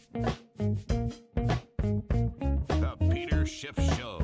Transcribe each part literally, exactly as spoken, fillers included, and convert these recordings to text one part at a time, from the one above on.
The Peter Schiff Show.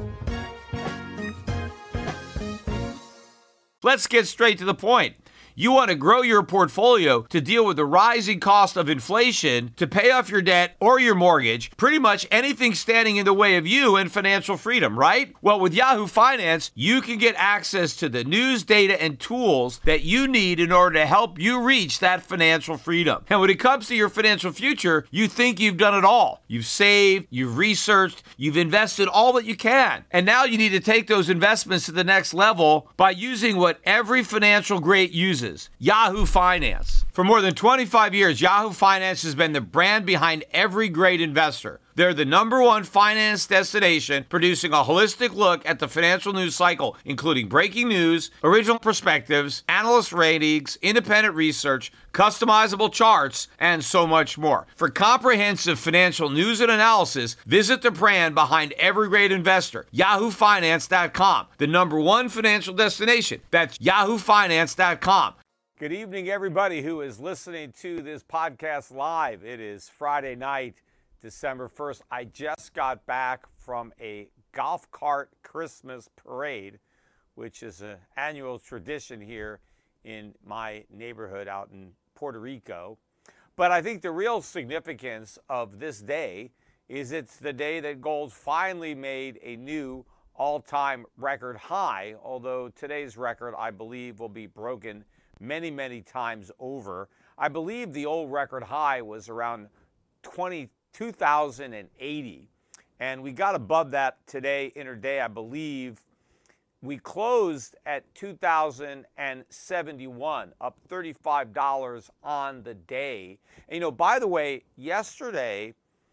Let's get straight to the point. You want to grow your portfolio to deal with the rising cost of inflation, to pay off your debt or your mortgage, pretty much anything standing in the way of you and financial freedom, right? Well, with Yahoo Finance, you can get access to the news, data, and tools that you need in order to help you reach that financial freedom. And when it comes to your financial future, you think you've done it all. You've saved, you've researched, you've invested all that you can. And now you need to take those investments to the next level by using what every financial great uses. Yahoo Finance. For more than twenty-five years, Yahoo Finance has been the brand behind every great investor. They're the number one finance destination, producing a holistic look at the financial news cycle, including breaking news, original perspectives, analyst ratings, independent research, customizable charts, and so much more. For comprehensive financial news and analysis, visit the brand behind every great investor, yahoo finance dot com, the number one financial destination. That's yahoo finance dot com. Good evening, everybody who is listening to this podcast live. It is Friday night, December first. I just got back from a golf cart Christmas parade, which is an annual tradition here in my neighborhood out in Puerto Rico. But I think the real significance of this day is it's the day that gold finally made a new all-time record high, although today's record, I believe, will be broken many, many times over. I believe the old record high was around twenty-two thousand eighty, and we got above that today, interday. I believe we closed at two thousand seventy-one, up thirty-five dollars on the day. And, you know, by the way, yesterday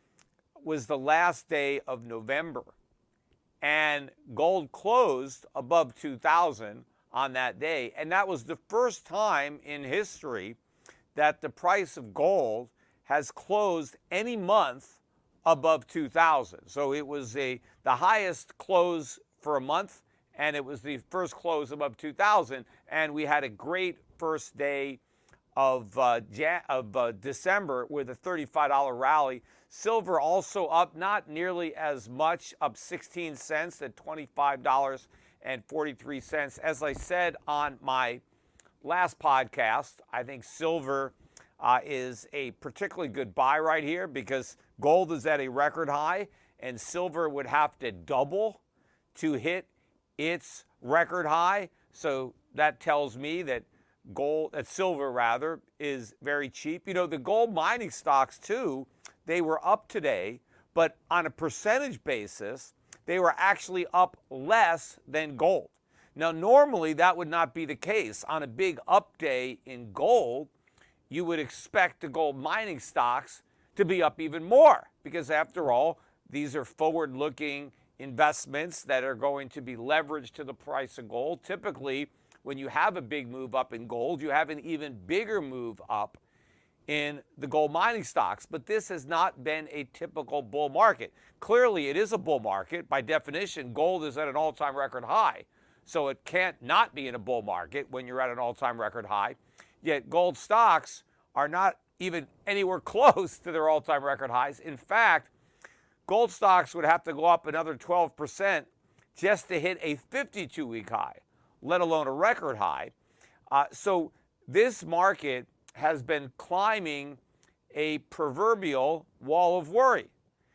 was the last day of November, and gold closed above two thousand on that day. And that was the first time in history that the price of gold has closed any month above two thousand. So it was a the highest close for a month, and it was the first close above two thousand. And we had a great first day of uh, Jan- of uh, December with a thirty-five dollar rally. Silver also up, not nearly as much, up sixteen cents at twenty-five dollars and forty-three cents. As I said on my last podcast, I think silver uh, is a particularly good buy right here because gold is at a record high and silver would have to double to hit its record high. So that tells me that gold, that silver rather, is very cheap. You know, the gold mining stocks too, they were up today, but on a percentage basis, they were actually up less than gold. Now, normally that would not be the case. On a big up day in gold, you would expect the gold mining stocks to be up even more because, after all, these are forward-looking investments that are going to be leveraged to the price of gold. Typically, when you have a big move up in gold, you have an even bigger move up in the gold mining stocks. But this has not been a typical bull market. Clearly, it is a bull market. By definition, gold is at an all-time record high. So it can't not be in a bull market when you're at an all-time record high. Yet gold stocks are not even anywhere close to their all-time record highs. In fact, gold stocks would have to go up another twelve percent just to hit a fifty-two week high, let alone a record high. Uh, so this market has been climbing a proverbial wall of worry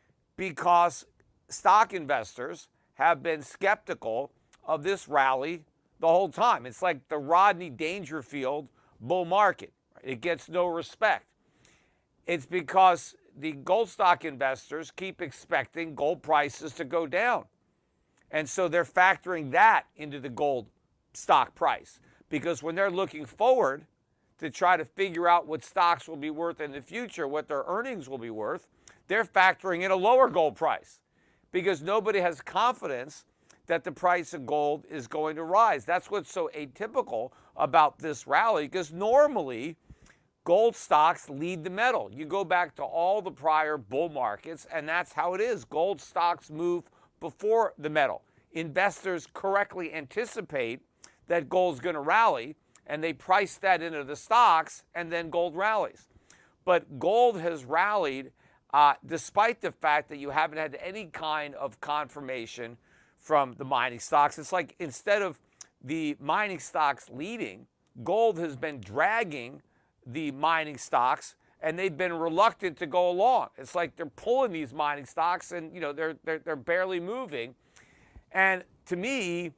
because stock investors have been skeptical of this rally the whole time. It's like the Rodney Dangerfield bull market. It gets no respect. It's because the gold stock investors keep expecting gold prices to go down. And so they're factoring that into the gold stock price because when they're looking forward to try to figure out what stocks will be worth in the future, what their earnings will be worth, they're factoring in a lower gold price because nobody has confidence that the price of gold is going to rise. That's what's so atypical about this rally because normally gold stocks lead the metal. You go back to all the prior bull markets and that's how it is. Gold stocks move before the metal. Investors correctly anticipate that gold's going to rally and they price that into the stocks and then gold rallies. But gold has rallied uh, despite the fact that you haven't had any kind of confirmation from the mining stocks. It's like instead of the mining stocks leading, gold has been dragging the mining stocks, and they've been reluctant to go along. It's like they're pulling these mining stocks, and you know they're they're, they're barely moving. And to me,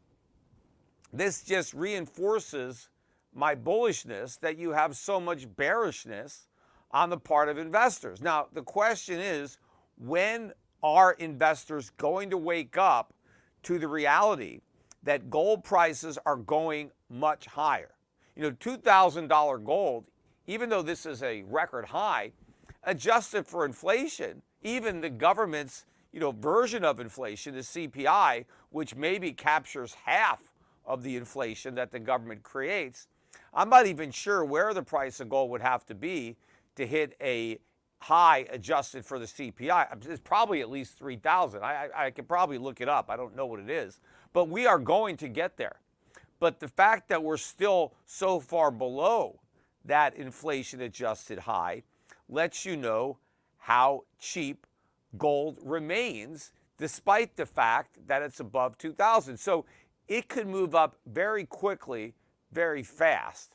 this just reinforces my bullishness that you have so much bearishness on the part of investors. Now, the question is, when are investors going to wake up to the reality that gold prices are going much higher? You know, two thousand dollars gold, even though this is a record high, adjusted for inflation, even the government's, you know, version of inflation, the C P I, which maybe captures half of the inflation that the government creates, I'm not even sure where the price of gold would have to be to hit a high adjusted for the C P I. It's probably at least three thousand. I, I, I could probably look it up. I don't know what it is. But we are going to get there. But the fact that we're still so far below that inflation-adjusted high lets you know how cheap gold remains, despite the fact that it's above two thousand. So it could move up very quickly, very fast.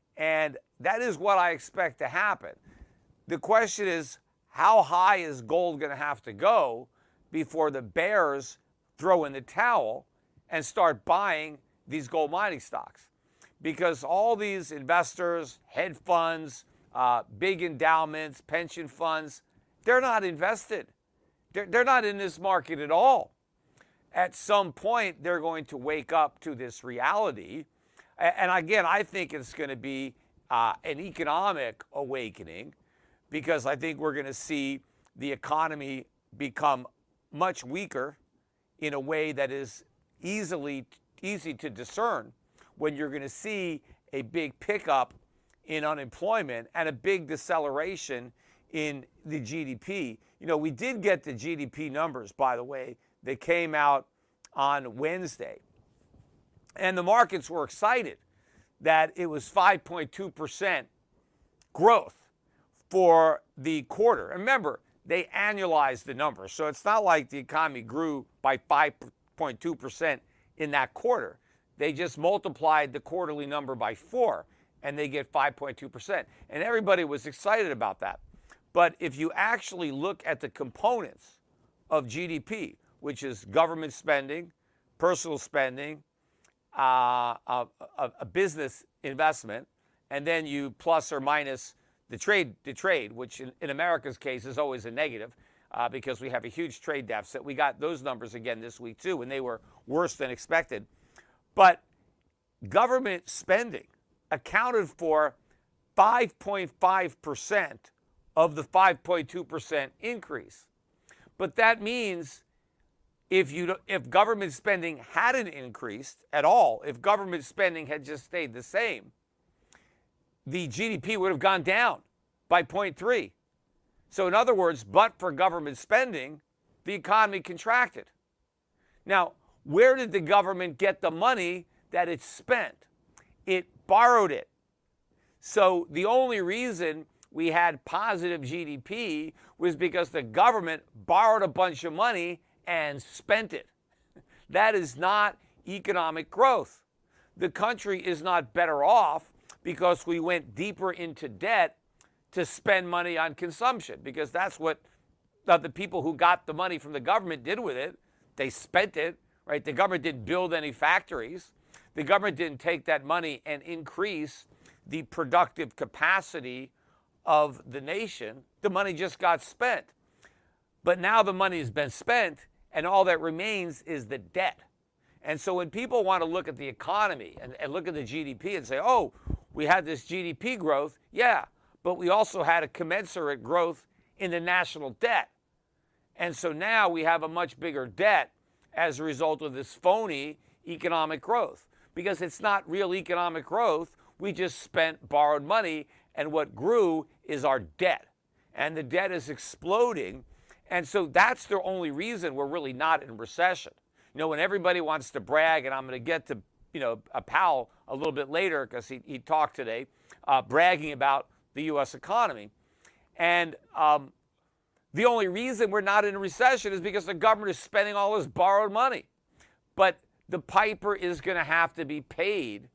And that is what I expect to happen. The question is, how high is gold going to have to go before the bears throw in the towel and start buying these gold mining stocks? Because all these investors, hedge funds, uh, big endowments, pension funds, they're not invested. They're, they're not in this market at all. At some point, they're going to wake up to this reality. And again, I think it's going to be uh, an economic awakening, because I think we're going to see the economy become much weaker in a way that is easily easy to discern when you're going to see a big pickup in unemployment and a big deceleration in the G D P. You know, we did get the G D P numbers, by the way. They came out on Wednesday. And the markets were excited that it was five point two percent growth for the quarter. Remember, they annualized the numbers. So it's not like the economy grew by five point two percent in that quarter. They just multiplied the quarterly number by four, and they get five point two percent. And everybody was excited about that. But if you actually look at the components of G D P, which is government spending, personal spending, uh, a, a, a business investment, and then you plus or minus the trade, the trade, which in, in America's case is always a negative uh, because we have a huge trade deficit. We got those numbers again this week too, and they were worse than expected. But government spending accounted for five point five percent of the five point two percent increase. But that means if you if government spending hadn't increased at all, if government spending had just stayed the same, the G D P would have gone down by zero point three. So in other words, but for government spending, the economy contracted. Now, where did the government get the money that it spent? It borrowed it. So the only reason we had positive G D P was because the government borrowed a bunch of money and spent it. That is not economic growth. The country is not better off because we went deeper into debt to spend money on consumption, because that's what the people who got the money from the government did with it. They spent it, right? The government didn't build any factories. The government didn't take that money and increase the productive capacity of the nation. The money just got spent. But now the money has been spent, and all that remains is the debt. And so when people want to look at the economy and, and look at the G D P and say, oh, we had this G D P growth, yeah, but we also had a commensurate growth in the national debt. And so now we have a much bigger debt as a result of this phony economic growth, because it's not real economic growth. We just spent borrowed money, and what grew is our debt. And the debt is exploding. And so that's the only reason we're really not in recession. You know, when everybody wants to brag, and I'm going to get to, you know, a Powell a little bit later because he, he talked today, uh, bragging about the U S economy. And um, The only reason we're not in a recession is because the government is spending all this borrowed money. But the piper is going to have to be paid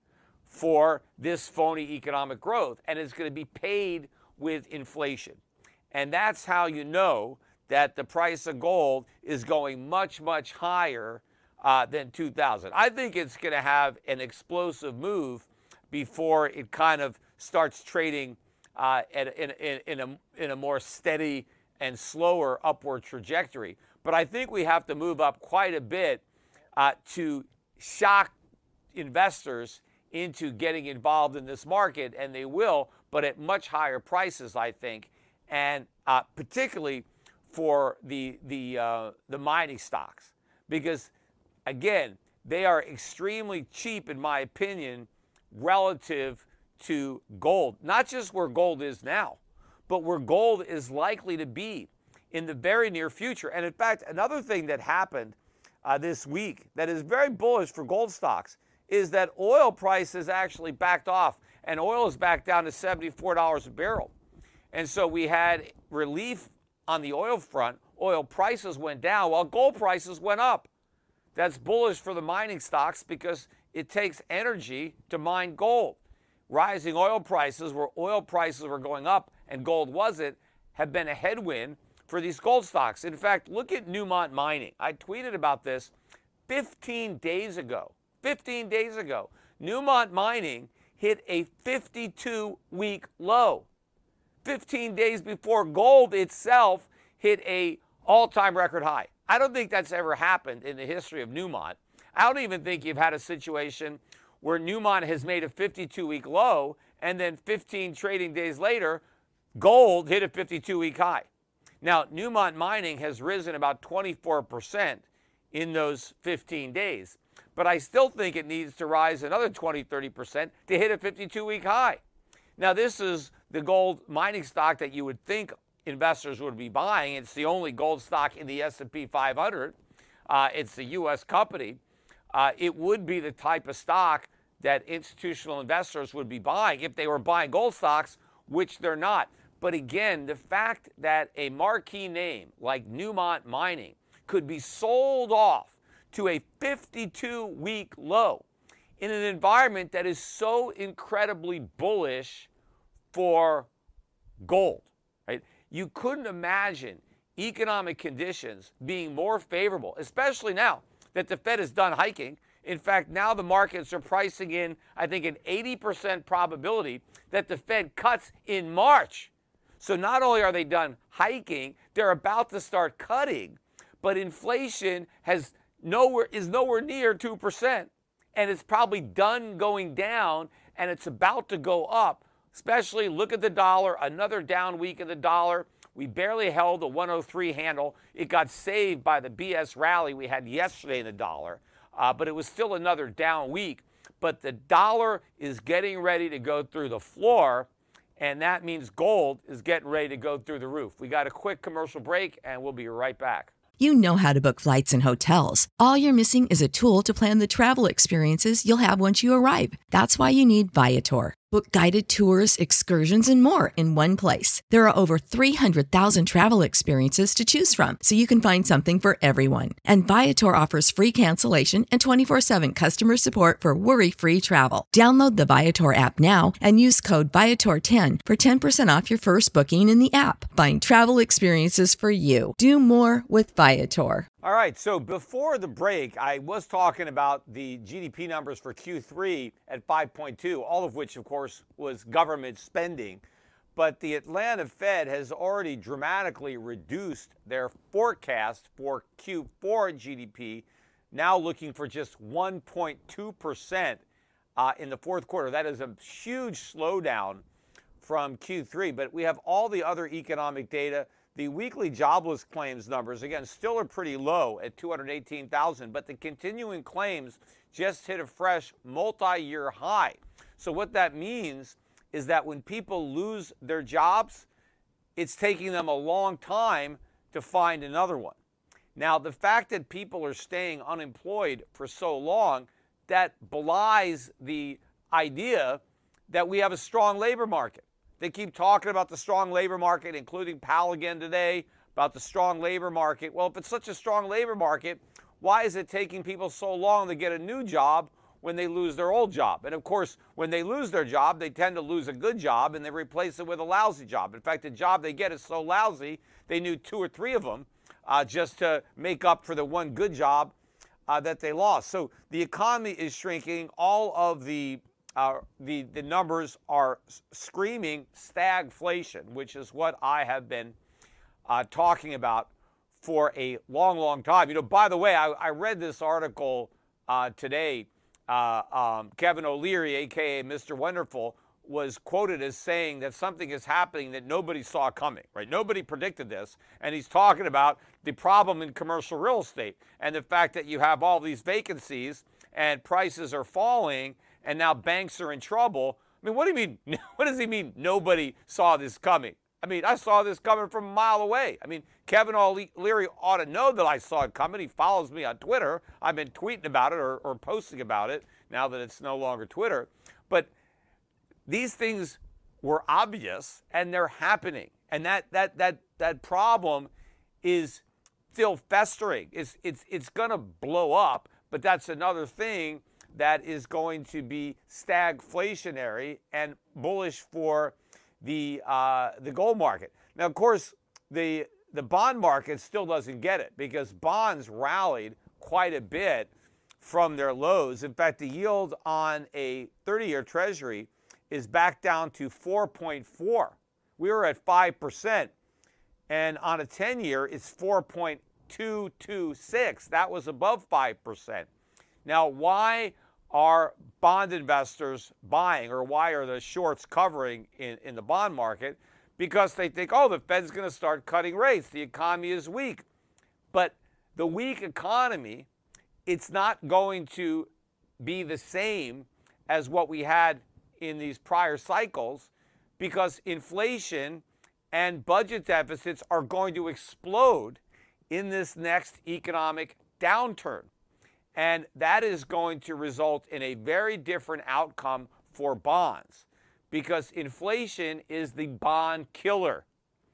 for this phony economic growth, and it's going to be paid with inflation. And that's how you know that the price of gold is going much, much higher uh, than two thousand. I think it's going to have an explosive move before it kind of starts trading uh, at, in, in, in, a, in a more steady and slower upward trajectory. But I think we have to move up quite a bit uh, to shock investors into getting involved in this market, and they will, but at much higher prices, I think, and uh, particularly for the the uh, the mining stocks, because again, they are extremely cheap, in my opinion, relative to gold. Not just where gold is now, but where gold is likely to be in the very near future. And in fact, another thing that happened uh, this week that is very bullish for gold stocks is that oil prices actually backed off, and oil is back down to seventy-four dollars a barrel. And so we had relief on the oil front. Oil prices went down while gold prices went up. That's bullish for the mining stocks because it takes energy to mine gold. Rising oil prices, where oil prices were going up and gold wasn't, have been a headwind for these gold stocks. In fact, look at Newmont Mining. I tweeted about this fifteen days ago. fifteen days ago, Newmont Mining hit a fifty-two week low. fifteen days before gold itself hit a all-time record high. I don't think that's ever happened in the history of Newmont. I don't even think you've had a situation where Newmont has made a fifty-two week low and then fifteen trading days later, gold hit a fifty-two week high. Now, Newmont Mining has risen about twenty-four percent in those fifteen days, but I still think it needs to rise another twenty, thirty percent to hit a fifty-two week high. Now, this is the gold mining stock that you would think investors would be buying. It's the only gold stock in the S and P five hundred. Uh, it's the U S company. Uh, it would be the type of stock that institutional investors would be buying if they were buying gold stocks, which they're not. But again, the fact that a marquee name like Newmont Mining could be sold off to a fifty-two week low in an environment that is so incredibly bullish for gold, right? You couldn't imagine economic conditions being more favorable, especially now that the Fed is done hiking. In fact, now the markets are pricing in, I think, an eighty percent probability that the Fed cuts in March. So not only are they done hiking, they're about to start cutting, but inflation has nowhere is nowhere near two percent, and it's probably done going down, and it's about to go up. Especially look at the dollar, another down week in the dollar. We barely held the one oh three handle. It got saved by the B S rally we had yesterday in the dollar, uh, but it was still another down week. But the dollar is getting ready to go through the floor, and that means gold is getting ready to go through the roof. We got a quick commercial break, and we'll be right back. You know how to book flights and hotels. All you're missing is a tool to plan the travel experiences you'll have once you arrive. That's why you need Viator. Book guided tours, excursions, and more in one place. There are over three hundred thousand travel experiences to choose from, so you can find something for everyone. And Viator offers free cancellation and twenty-four seven customer support for worry-free travel. Download the Viator app now and use code Viator ten for ten percent off your first booking in the app. Find travel experiences for you. Do more with Viator. All right, so before the break, I was talking about the G D P numbers for Q three at five point two, all of which, of course, was government spending. But the Atlanta Fed has already dramatically reduced their forecast for Q four G D P, now looking for just one point two percent uh, in the fourth quarter. That is a huge slowdown from Q three, but we have all the other economic data. The weekly jobless claims numbers, again, still are pretty low at two hundred eighteen thousand, but the continuing claims just hit a fresh multi-year high. So what that means is that when people lose their jobs, it's taking them a long time to find another one. Now, the fact that people are staying unemployed for so long, that belies the idea that we have a strong labor market. They keep talking about the strong labor market, including Powell again today. about the strong labor market. Well, if it's such a strong labor market, why is it taking people so long to get a new job when they lose their old job? And of course, when they lose their job, they tend to lose a good job and they replace it with a lousy job. In fact, the job they get is so lousy, they need two or three of them uh, just to make up for the one good job uh, that they lost. So the economy is shrinking. All of the uh, the, the numbers are screaming stagflation, which is what I have been uh, talking about for a long, long time. You know, by the way, I, I read this article uh, today. Uh, um, Kevin O'Leary, a k a. Mister Wonderful, was quoted as saying that something is happening that nobody saw coming, right? Nobody predicted this. And he's talking about the problem in commercial real estate and the fact that you have all these vacancies and prices are falling and now banks are in trouble. I mean, what do you mean? What does he mean nobody saw this coming? I mean, I saw this coming from a mile away. I mean, Kevin O'Leary ought to know that I saw it coming. He follows me on Twitter. I've been tweeting about it or, or posting about it now that it's no longer Twitter. But these things were obvious, and they're happening. And that that that that problem is still festering. It's it's it's going to blow up, but that's another thing that is going to be stagflationary and bullish for the uh, the gold market. Now, of course, the the bond market still doesn't get it because bonds rallied quite a bit from their lows. In fact, the yield on a thirty-year Treasury is back down to four point four. We were at five percent, and on a ten-year, it's four point two two six. That was above five percent. Now, why are bond investors buying, or why are the shorts covering in, in the bond market? Because they think, oh, the Fed's going to start cutting rates. The economy is weak. But the weak economy, it's not going to be the same as what we had in these prior cycles because inflation and budget deficits are going to explode in this next economic downturn. And that is going to result in a very different outcome for bonds because inflation is the bond killer.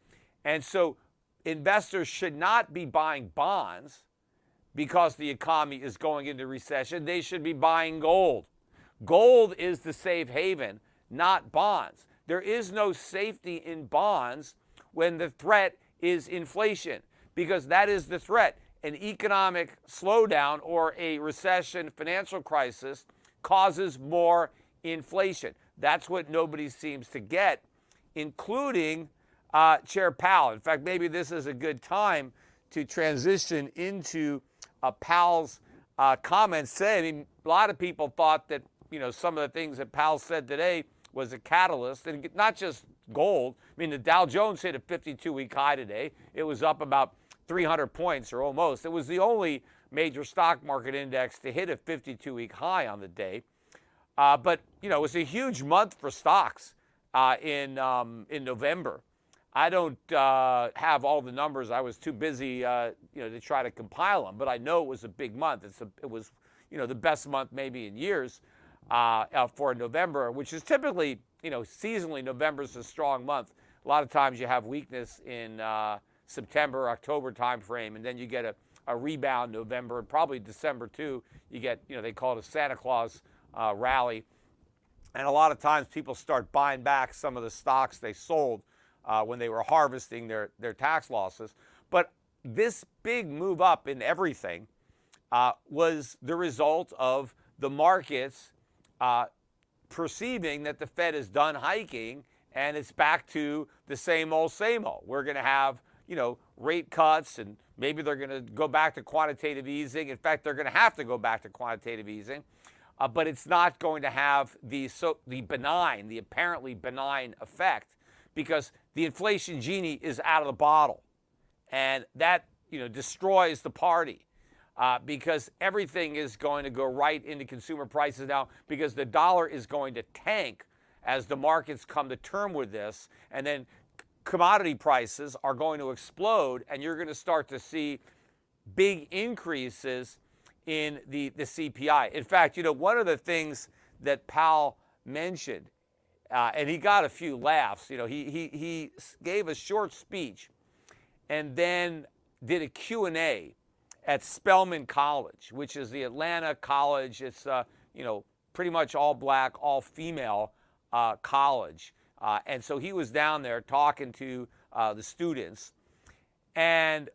And so investors should not be buying bonds because the economy is going into recession. They should be buying gold. Gold is the safe haven, not bonds. There is no safety in bonds when the threat is inflation because that is the threat. An economic slowdown or a recession, financial crisis causes more inflation. That's what nobody seems to get, including uh, Chair Powell. In fact, maybe this is a good time to transition into uh, Powell's uh, comments today. I mean, a lot of people thought that, you know, some of the things that Powell said today was a catalyst, and not just gold. I mean, the Dow Jones hit a fifty-two week high today. It was up about three hundred points or almost. It was the only major stock market index to hit a fifty-two week high on the day. Uh, but, you know, it was a huge month for stocks uh, in um, in November. I don't uh, have all the numbers. I was too busy, uh, you know, to try to compile them. But I know it was a big month. It's a, it was, you know, the best month maybe in years uh, uh, for November, which is typically, you know, seasonally November is a strong month. A lot of times you have weakness in uh, September, October timeframe, and then you get a, a rebound November and probably December too. You get, you know, they call it a Santa Claus uh, rally. And a lot of times people start buying back some of the stocks they sold uh, when they were harvesting their, their tax losses. But this big move up in everything uh, was the result of the markets uh, perceiving that the Fed is done hiking and it's back to the same old, same old. We're going to have, you know, rate cuts, and maybe they're going to go back to quantitative easing. In fact, they're going to have to go back to quantitative easing, uh, but it's not going to have the so the benign, the apparently benign effect, because the inflation genie is out of the bottle, and that, you know, destroys the party, uh, because everything is going to go right into consumer prices now, because the dollar is going to tank as the markets come to term with this, and then commodity prices are going to explode, and you're going to start to see big increases in the, the C P I. In fact, you know, one of the things that Powell mentioned, uh, and he got a few laughs, you know, he, he, he gave a short speech, and then did a Q and A at Spelman College, which is the Atlanta college. It's, uh, you know, pretty much all black, all female uh, college. Uh, and so he was down there talking to uh, the students. And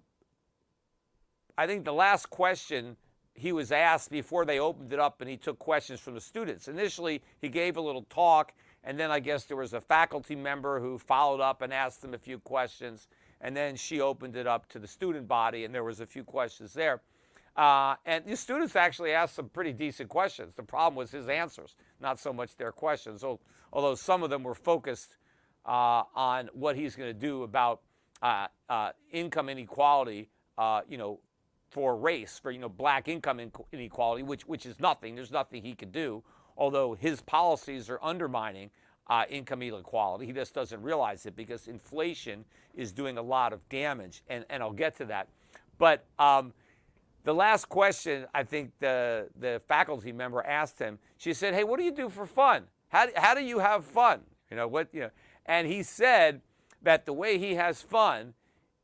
I think the last question he was asked before they opened it up, and he took questions from the students. Initially, he gave a little talk, and then I guess there was a faculty member who followed up and asked him a few questions. And then she opened it up to the student body, and there was a few questions there. Uh, and the students actually asked some pretty decent questions. The problem was his answers, not so much their questions, so, although some of them were focused uh, on what he's going to do about uh, uh, income inequality, uh, you know, for race, for, you know, black income inequality, which, which is nothing. There's nothing he could do, although his policies are undermining Uh, income inequality. He just doesn't realize it because inflation is doing a lot of damage, and, and I'll get to that. But um, the last question I think the, the faculty member asked him, she said, hey, what do you do for fun? How, how do you have fun? You know, what, you know, and he said that the way he has fun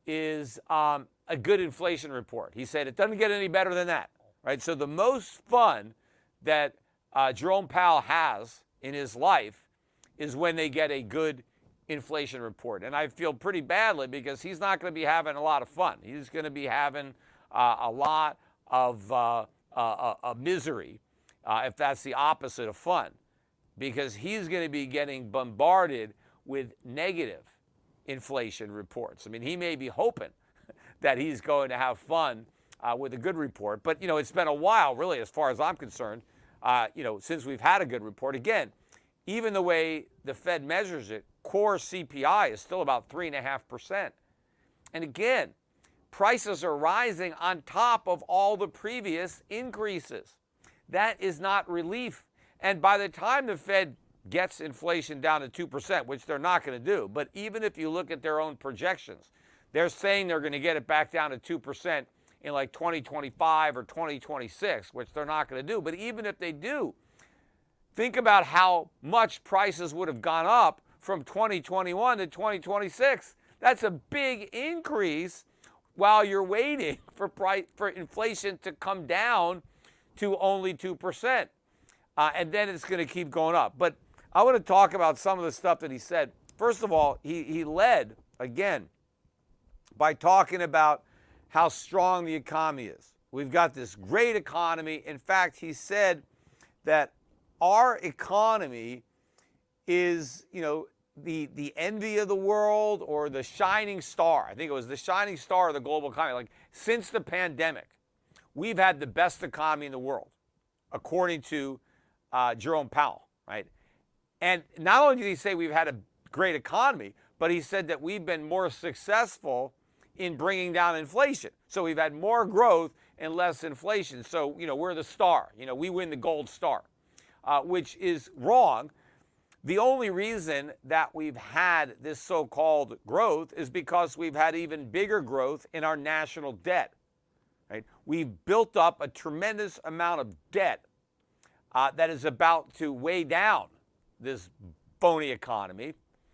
is um, a good inflation report. He said it doesn't get any better than that, right? So the most fun that uh, Jerome Powell has in his life is when they get a good inflation report. And I feel pretty badly because he's not going to be having a lot of fun. He's going to be having uh, a lot of uh, uh, uh, misery, uh, if that's the opposite of fun, because he's going to be getting bombarded with negative inflation reports. I mean, he may be hoping that he's going to have fun uh, with a good report. But, you know, it's been a while, really, as far as I'm concerned, uh, you know, since we've had a good report. Again, even the way the Fed measures it, core C P I is still about three point five percent. And again, prices are rising on top of all the previous increases. That is not relief. And by the time the Fed gets inflation down to two percent, which they're not going to do, but even if you look at their own projections, they're saying they're going to get it back down to two percent in like twenty twenty-five or twenty twenty-six, which they're not going to do. But even if they do, think about how much prices would have gone up from twenty twenty-one to twenty twenty-six. That's a big increase while you're waiting for price, for inflation to come down to only two percent. Uh, and then it's going to keep going up. But I want to talk about some of the stuff that he said. First of all, he, he led, again, by talking about how strong the economy is. We've got this great economy. In fact, he said that our economy is, you know, the, the envy of the world or the shining star. I think it was the shining star of the global economy. Like, since the pandemic, we've had the best economy in the world, according to uh, Jerome Powell, right? And not only did he say we've had a great economy, but he said that we've been more successful in bringing down inflation. So we've had more growth and less inflation. So, you know, we're the star. You know, we win the gold star. Uh, which is wrong. The only reason that we've had this so-called growth is because we've had even bigger growth in our national debt. Right? We've built up a tremendous amount of debt uh, that is about to weigh down this phony economy.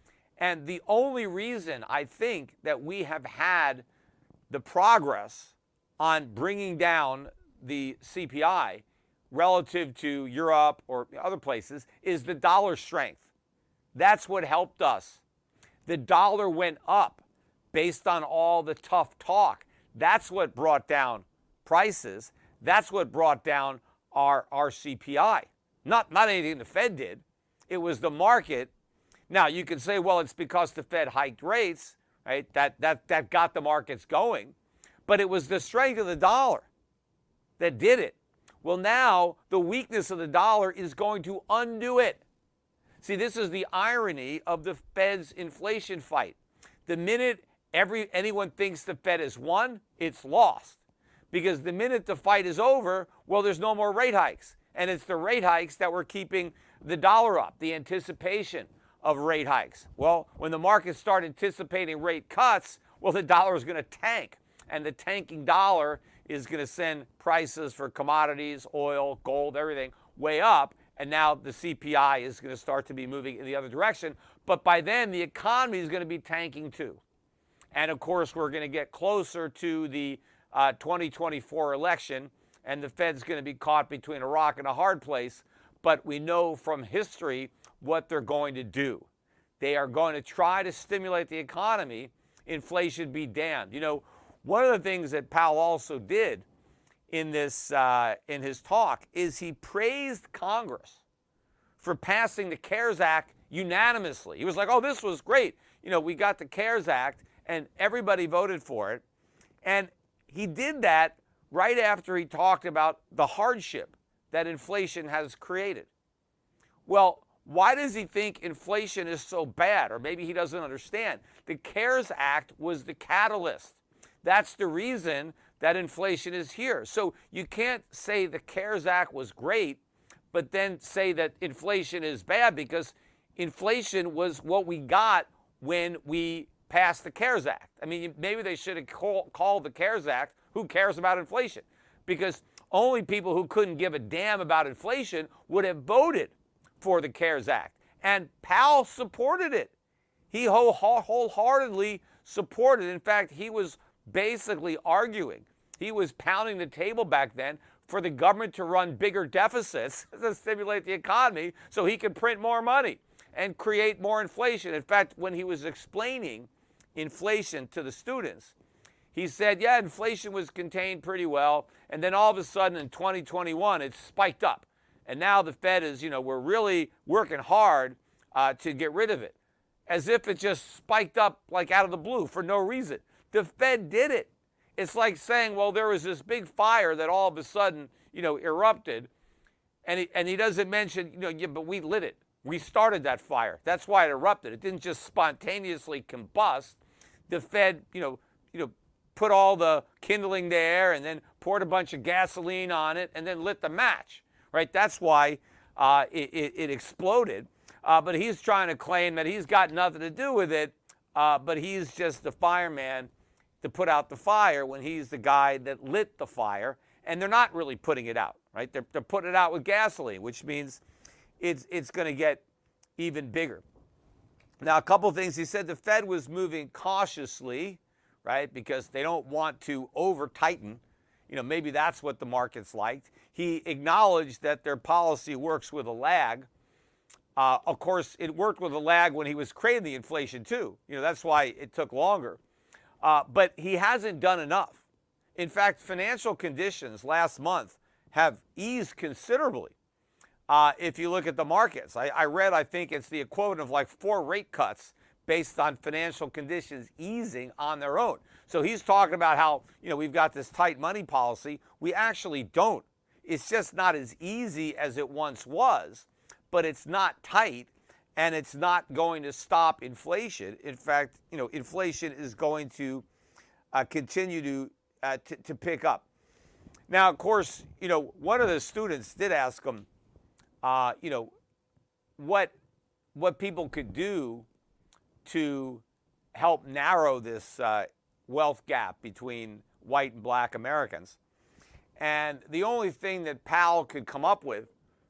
And the only reason I think that we have had the progress on bringing down the C P I relative to Europe or other places is the dollar strength. That's what helped us. The dollar went up based on all the tough talk. That's what brought down prices. That's what brought down our, our C P I. Not, not anything the Fed did. It was the market. Now, you can say, well, it's because the Fed hiked rates, right? That, that, that got the markets going. But it was the strength of the dollar that did it. Well, now the weakness of the dollar is going to undo it. See, this is the irony of the Fed's inflation fight. The minute every anyone thinks the Fed has won, it's lost. Because the minute the fight is over, well, there's no more rate hikes. And it's the rate hikes that were keeping the dollar up, the anticipation of rate hikes. Well, when the markets start anticipating rate cuts, well, the dollar is going to tank. And the tanking dollar is going to send prices for commodities, oil, gold, everything way up. And now the C P I is going to start to be moving in the other direction. But by then, the economy is going to be tanking too. And of course, we're going to get closer to the uh, twenty twenty-four election, and the Fed's going to be caught between a rock and a hard place. But we know from history what they're going to do. They are going to try to stimulate the economy. Inflation be damned. You know, one of the things that Powell also did in this uh, in his talk is he praised Congress for passing the CARES Act unanimously. He was like, oh, this was great. You know, we got the CARES Act, and everybody voted for it. And he did that right after he talked about the hardship that inflation has created. Well, why does he think inflation is so bad? Or maybe he doesn't understand. The CARES Act was the catalyst. That's the reason that inflation is here. So you can't say the CARES Act was great, but then say that inflation is bad, because inflation was what we got when we passed the CARES Act. I mean, maybe they should have call, called the CARES Act, who cares about inflation? Because only people who couldn't give a damn about inflation would have voted for the CARES Act. And Powell supported it. He whole, wholeheartedly supported it. In fact, he was basically arguing. He was pounding the table back then for the government to run bigger deficits to stimulate the economy so he could print more money and create more inflation. In fact, when he was explaining inflation to the students, he said, yeah, inflation was contained pretty well, and then all of a sudden in twenty twenty-one, it spiked up. And now the Fed is, you know, we're really working hard uh, to get rid of it, as if it just spiked up like out of the blue for no reason. The Fed did it. It's like saying, well, there was this big fire that all of a sudden, you know, erupted, and he, and he doesn't mention, you know, yeah, but we lit it. We started that fire. That's why it erupted. It didn't just spontaneously combust. The Fed, you know, you know, put all the kindling there and then poured a bunch of gasoline on it and then lit the match, right? That's why uh, it, it, it exploded. Uh, but he's trying to claim that he's got nothing to do with it, uh, but he's just the fireman to put out the fire when he's the guy that lit the fire. And they're not really putting it out, right? They're, they're putting it out with gasoline, which means it's, it's going to get even bigger. Now, a couple of things. He said the Fed was moving cautiously, right, because they don't want to over-tighten. You know, maybe that's what the markets liked. He acknowledged that their policy works with a lag. Uh, of course, it worked with a lag when he was creating the inflation, too. You know, that's why it took longer. Uh, but he hasn't done enough. In fact, financial conditions last month have eased considerably. Uh, if you look at the markets, I, I read, I think it's the equivalent of like four rate cuts based on financial conditions easing on their own. So he's talking about how, you know, we've got this tight money policy. We actually don't. It's just not as easy as it once was, but it's not tight, and it's not going to stop inflation. In fact, you know, inflation is going to uh, continue to, uh, t- to pick up. Now, of course, you know, one of the students did ask him, uh, you know, what what people could do to help narrow this uh, wealth gap between white and black Americans. And the only thing that Powell could come up with,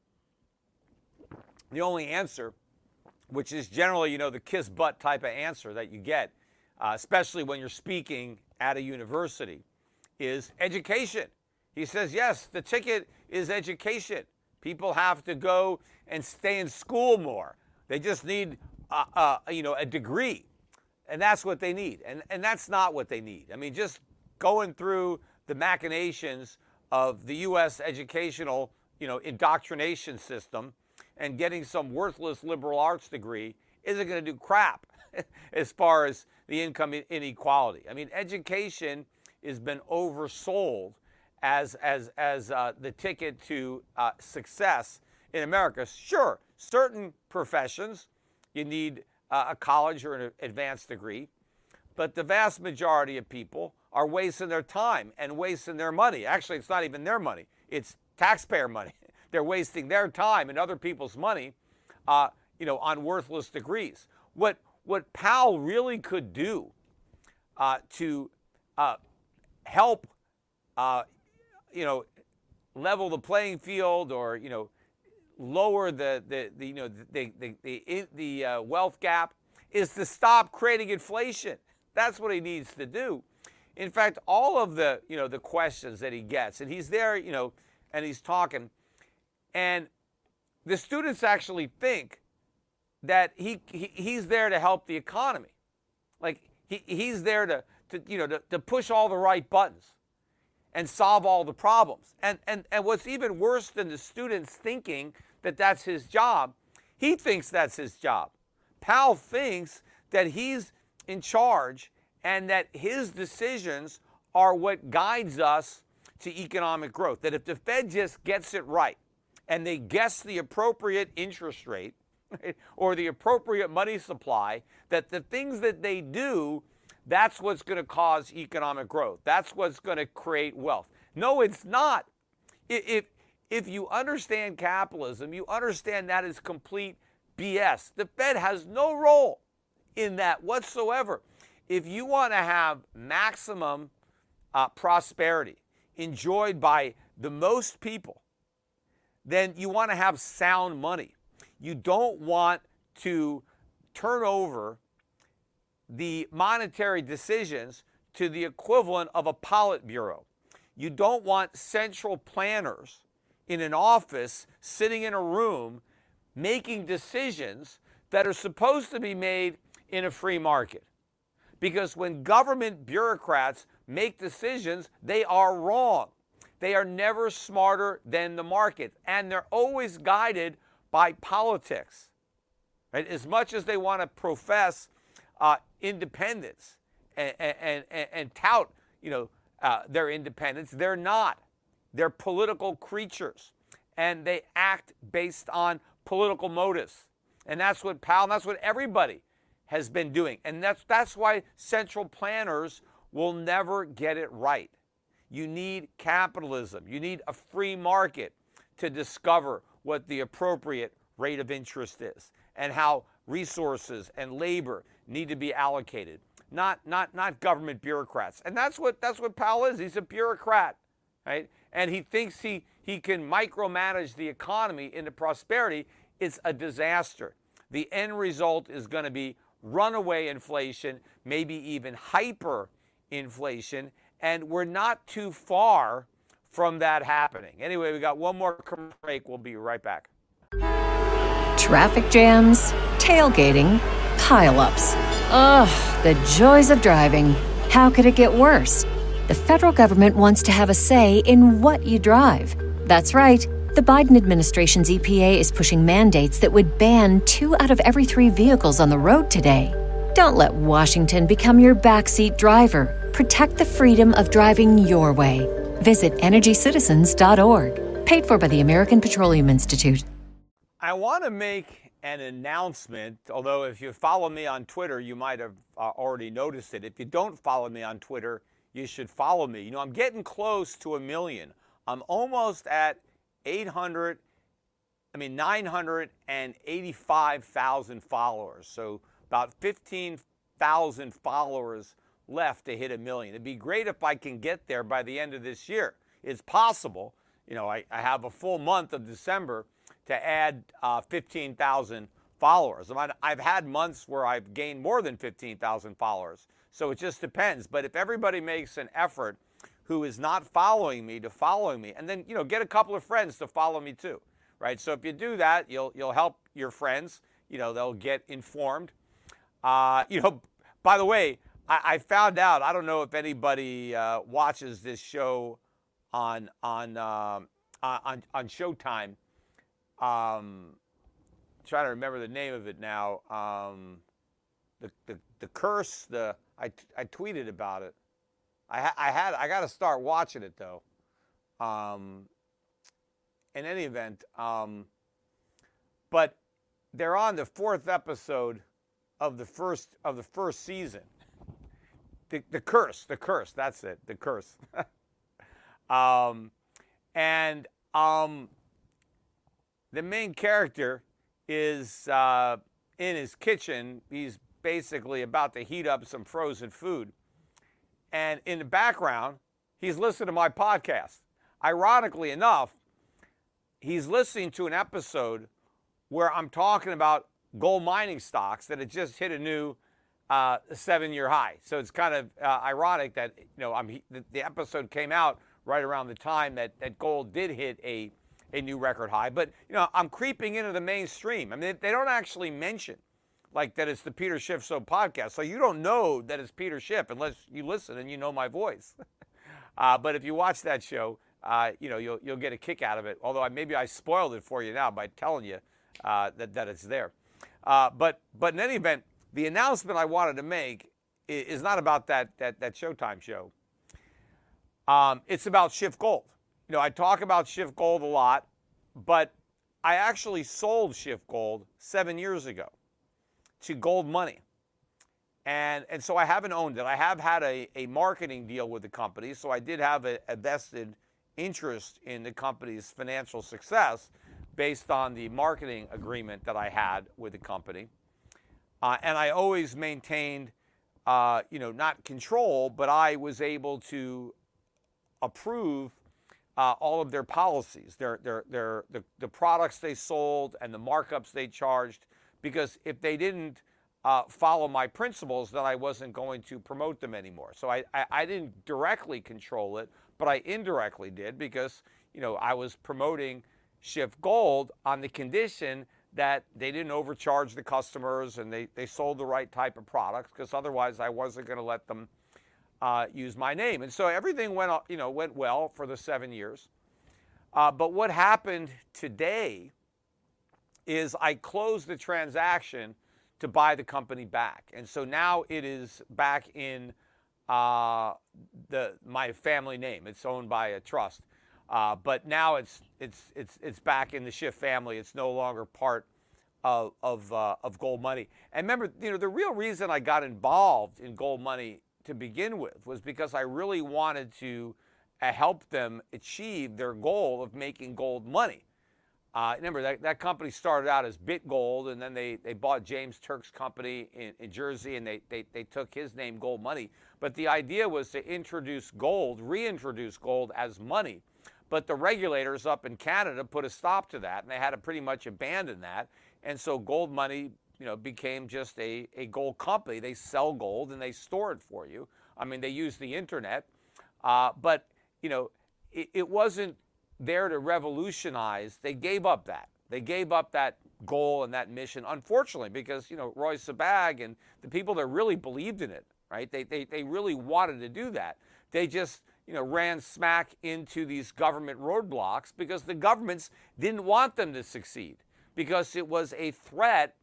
the only answer, which is generally, you know, the kiss butt type of answer that you get, uh, especially when you're speaking at a university, is education. He says, yes, the ticket is education. People have to go and stay in school more. They just need, uh, uh, you know, a degree, and that's what they need. And and that's not what they need. I mean, just going through the machinations of the U S educational, you know, indoctrination system and getting some worthless liberal arts degree isn't going to do crap as far as the income inequality. I mean, education has been oversold as as as uh, the ticket to uh, success in America. Sure, certain professions you need uh, a college or an advanced degree, but the vast majority of people are wasting their time and wasting their money. Actually, it's not even their money; it's taxpayer money. They're wasting their time and other people's money, uh, you know, on worthless degrees. What what Powell really could do uh, to uh, help. Uh, you know, level the playing field, or, you know, lower the, the, the you know, the, the, the, the uh, wealth gap, is to stop creating inflation. that's what he needs to do. In fact, all of the, you know, the questions that he gets, and he's there, you know, and he's talking, and the students actually think that he, he he's there to help the economy. Like he, he's there to, to you know, to, to push all the right buttons and solve all the problems. And, and, and what's even worse than the students thinking that that's his job, he thinks that's his job. Powell thinks that he's in charge and that his decisions are what guides us to economic growth. That if the Fed just gets it right and they guess the appropriate interest rate, right, or the appropriate money supply, that the things that they do, that's what's going to cause economic growth. That's what's going to create wealth. No, it's not. If, if you understand capitalism, you understand that is complete B S. The Fed has no role in that whatsoever. If you want to have maximum uh, prosperity enjoyed by the most people, then you want to have sound money. You don't want to turn over the monetary decisions to the equivalent of a Politburo. You don't want central planners in an office sitting in a room making decisions that are supposed to be made in a free market. Because when government bureaucrats make decisions, they are wrong. They are never smarter than the market, and they're always guided by politics. Right? As much as they want to profess uh, independence and, and, and, and tout, you know, uh, their independence, they're not. They're political creatures, and they act based on political motives. And that's what Powell, and that's what everybody has been doing. And that's, that's why central planners will never get it right. You need capitalism. You need a free market to discover what the appropriate rate of interest is and how resources and labor need to be allocated, not, not, not government bureaucrats. And that's what, that's what Powell is. He's a bureaucrat, right? And he thinks he, he can micromanage the economy into prosperity. It's a disaster. The end result is going to be runaway inflation, maybe even hyperinflation, and we're not too far from that happening. Anyway, we got one more break. We'll be right back. Traffic jams, tailgating, pile-ups. Ugh, the joys of driving. How could it get worse? The federal government wants to have a say in what you drive. That's right. The Biden administration's E P A is pushing mandates that would ban two out of every three vehicles on the road today. Don't let Washington become your backseat driver. Protect the freedom of driving your way. Visit energy citizens dot org. Paid for by the American Petroleum Institute. I want to make an announcement, although if you follow me on Twitter, you might have uh, already noticed it. If you don't follow me on Twitter, you should follow me. You know, I'm getting close to a million. I'm almost at eight hundred, I mean nine hundred eighty-five thousand followers. So about fifteen thousand followers left to hit a million. It'd be great if I can get there by the end of this year. It's possible. You know, I, I have a full month of December to add uh, fifteen thousand followers. I mean, I've had months where I've gained more than fifteen thousand followers. So it just depends. But if everybody makes an effort who is not following me to following me, and then, you know, get a couple of friends to follow me too, right? So if you do that, you'll you'll help your friends. You know, they'll get informed. Uh, you know, by the way, I, I found out, I don't know if anybody uh, watches this show on on um, on on Showtime. Um, trying to remember the name of it now. Um, the, the the curse. The I I tweeted about it. I ha- I had I got to start watching it though. Um, in any event, um, but they're on the fourth episode of the first of the first season. The the curse. The curse. That's it. The curse. um, and um. The main character is uh, in his kitchen. He's basically about to heat up some frozen food. And in the background, he's listening to my podcast. Ironically enough, he's listening to an episode where I'm talking about gold mining stocks that had just hit a new uh, a seven-year high. So it's kind of uh, ironic that, you know, I'm, the, the episode came out right around the time that, that gold did hit a, a new record high. But, you know, I'm creeping into the mainstream. I mean, they don't actually mention, like, that it's the Peter Schiff Show podcast. So you don't know that it's Peter Schiff unless you listen and you know my voice. uh, but if you watch that show, uh, you know, you'll, you'll get a kick out of it. Although I, maybe I spoiled it for you now by telling you uh, that, that it's there. Uh, but, but in any event, the announcement I wanted to make is not about that, that, that Showtime show. Um, it's about Schiff Gold. You know, I talk about Schiff Gold a lot, but I actually sold Schiff Gold seven years ago to Gold Money. And, and so I haven't owned it. I have had a, a marketing deal with the company, so I did have a, a vested interest in the company's financial success based on the marketing agreement that I had with the company. Uh, and I always maintained, uh, you know, not control, but I was able to approve uh, all of their policies, their, their, their, the, the products they sold and the markups they charged, because if they didn't uh, follow my principles, then I wasn't going to promote them anymore. So I, I, I didn't directly control it, but I indirectly did because, you know, I was promoting Schiff Gold on the condition that they didn't overcharge the customers and they, they sold the right type of products, because otherwise I wasn't going to let them uh, use my name. And so everything went, you know, went well for the seven years. Uh, but what happened today is I closed the transaction to buy the company back. And so now it is back in uh, the my family name. It's owned by a trust. Uh, but now it's it's it's it's back in the Schiff family. It's no longer part of of, uh, of Gold Money. And remember, you know, the real reason I got involved in Gold Money to begin with was because I really wanted to uh, help them achieve their goal of making gold money. Uh, remember, that, that company started out as BitGold, and then they, they bought James Turk's company in, in Jersey, and they, they, they took his name, Gold Money. But the idea was to introduce gold, reintroduce gold as money. But the regulators up in Canada put a stop to that, and they had to pretty much abandon that. And so Gold Money, you know, became just a, a gold company. They sell gold, and they store it for you. I mean, they use the internet. Uh, but, you know, it, it wasn't there to revolutionize. They gave up that. They gave up that goal and that mission, unfortunately, because, you know, Roy Sabag and the people that really believed in it, right? They, they, they really wanted to do that. They just, you know, ran smack into these government roadblocks because the governments didn't want them to succeed, because it was a threat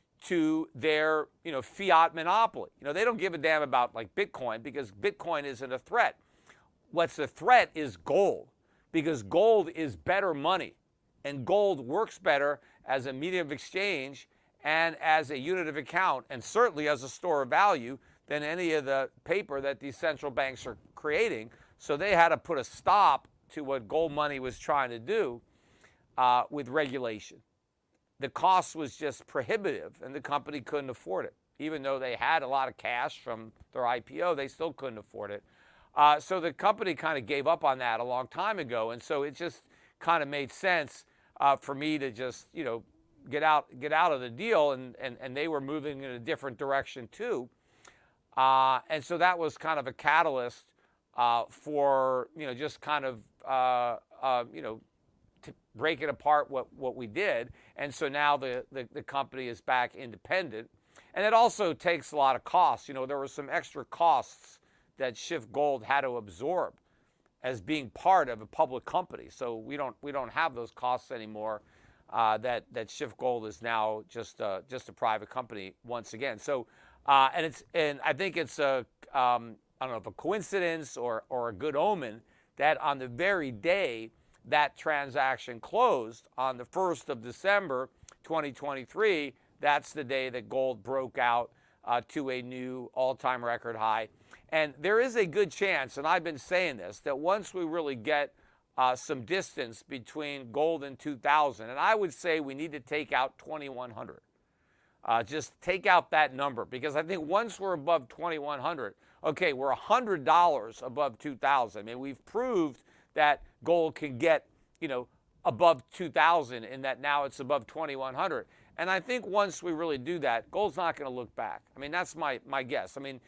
to their, you know, fiat monopoly. You know, they don't give a damn about like Bitcoin, because Bitcoin isn't a threat. What's a threat is gold, because gold is better money, and gold works better as a medium of exchange and as a unit of account, and certainly as a store of value, than any of the paper that these central banks are creating. So they had to put a stop to what Gold Money was trying to do uh, with regulation. The cost was just prohibitive, and the company couldn't afford it. Even though they had a lot of cash from their I P O, they still couldn't afford it. Uh, so the company kind of gave up on that a long time ago, and so it just kind of made sense uh, for me to just, you know, get out get out of the deal, and, and, and they were moving in a different direction too. Uh, and so that was kind of a catalyst uh, for, you know, just kind of, uh, uh, you know, to break it apart what, what we did. And so now the, the, the company is back independent. And it also takes a lot of costs. You know, there were some extra costs that Schiff Gold had to absorb as being part of a public company. So we don't we don't have those costs anymore. Uh, that that Schiff Gold is now just uh, just a private company once again. So uh, and it's and I think it's a um, I don't know if a coincidence or or a good omen that on the very day that transaction closed, on the first of December twenty twenty-three, that's the day that gold broke out uh, to a new all-time record high. And there is a good chance, and I've been saying this, that once we really get uh, some distance between gold and two thousand, and I would say we need to take out twenty-one hundred. Uh, just take out that number, because I think once we're above twenty-one hundred, okay, we're one hundred dollars above two thousand. I mean, we've proved that gold can get, you know, above two thousand, in that now it's above twenty-one hundred. And I think once we really do that, gold's not going to look back. I mean, that's my, my guess. I mean,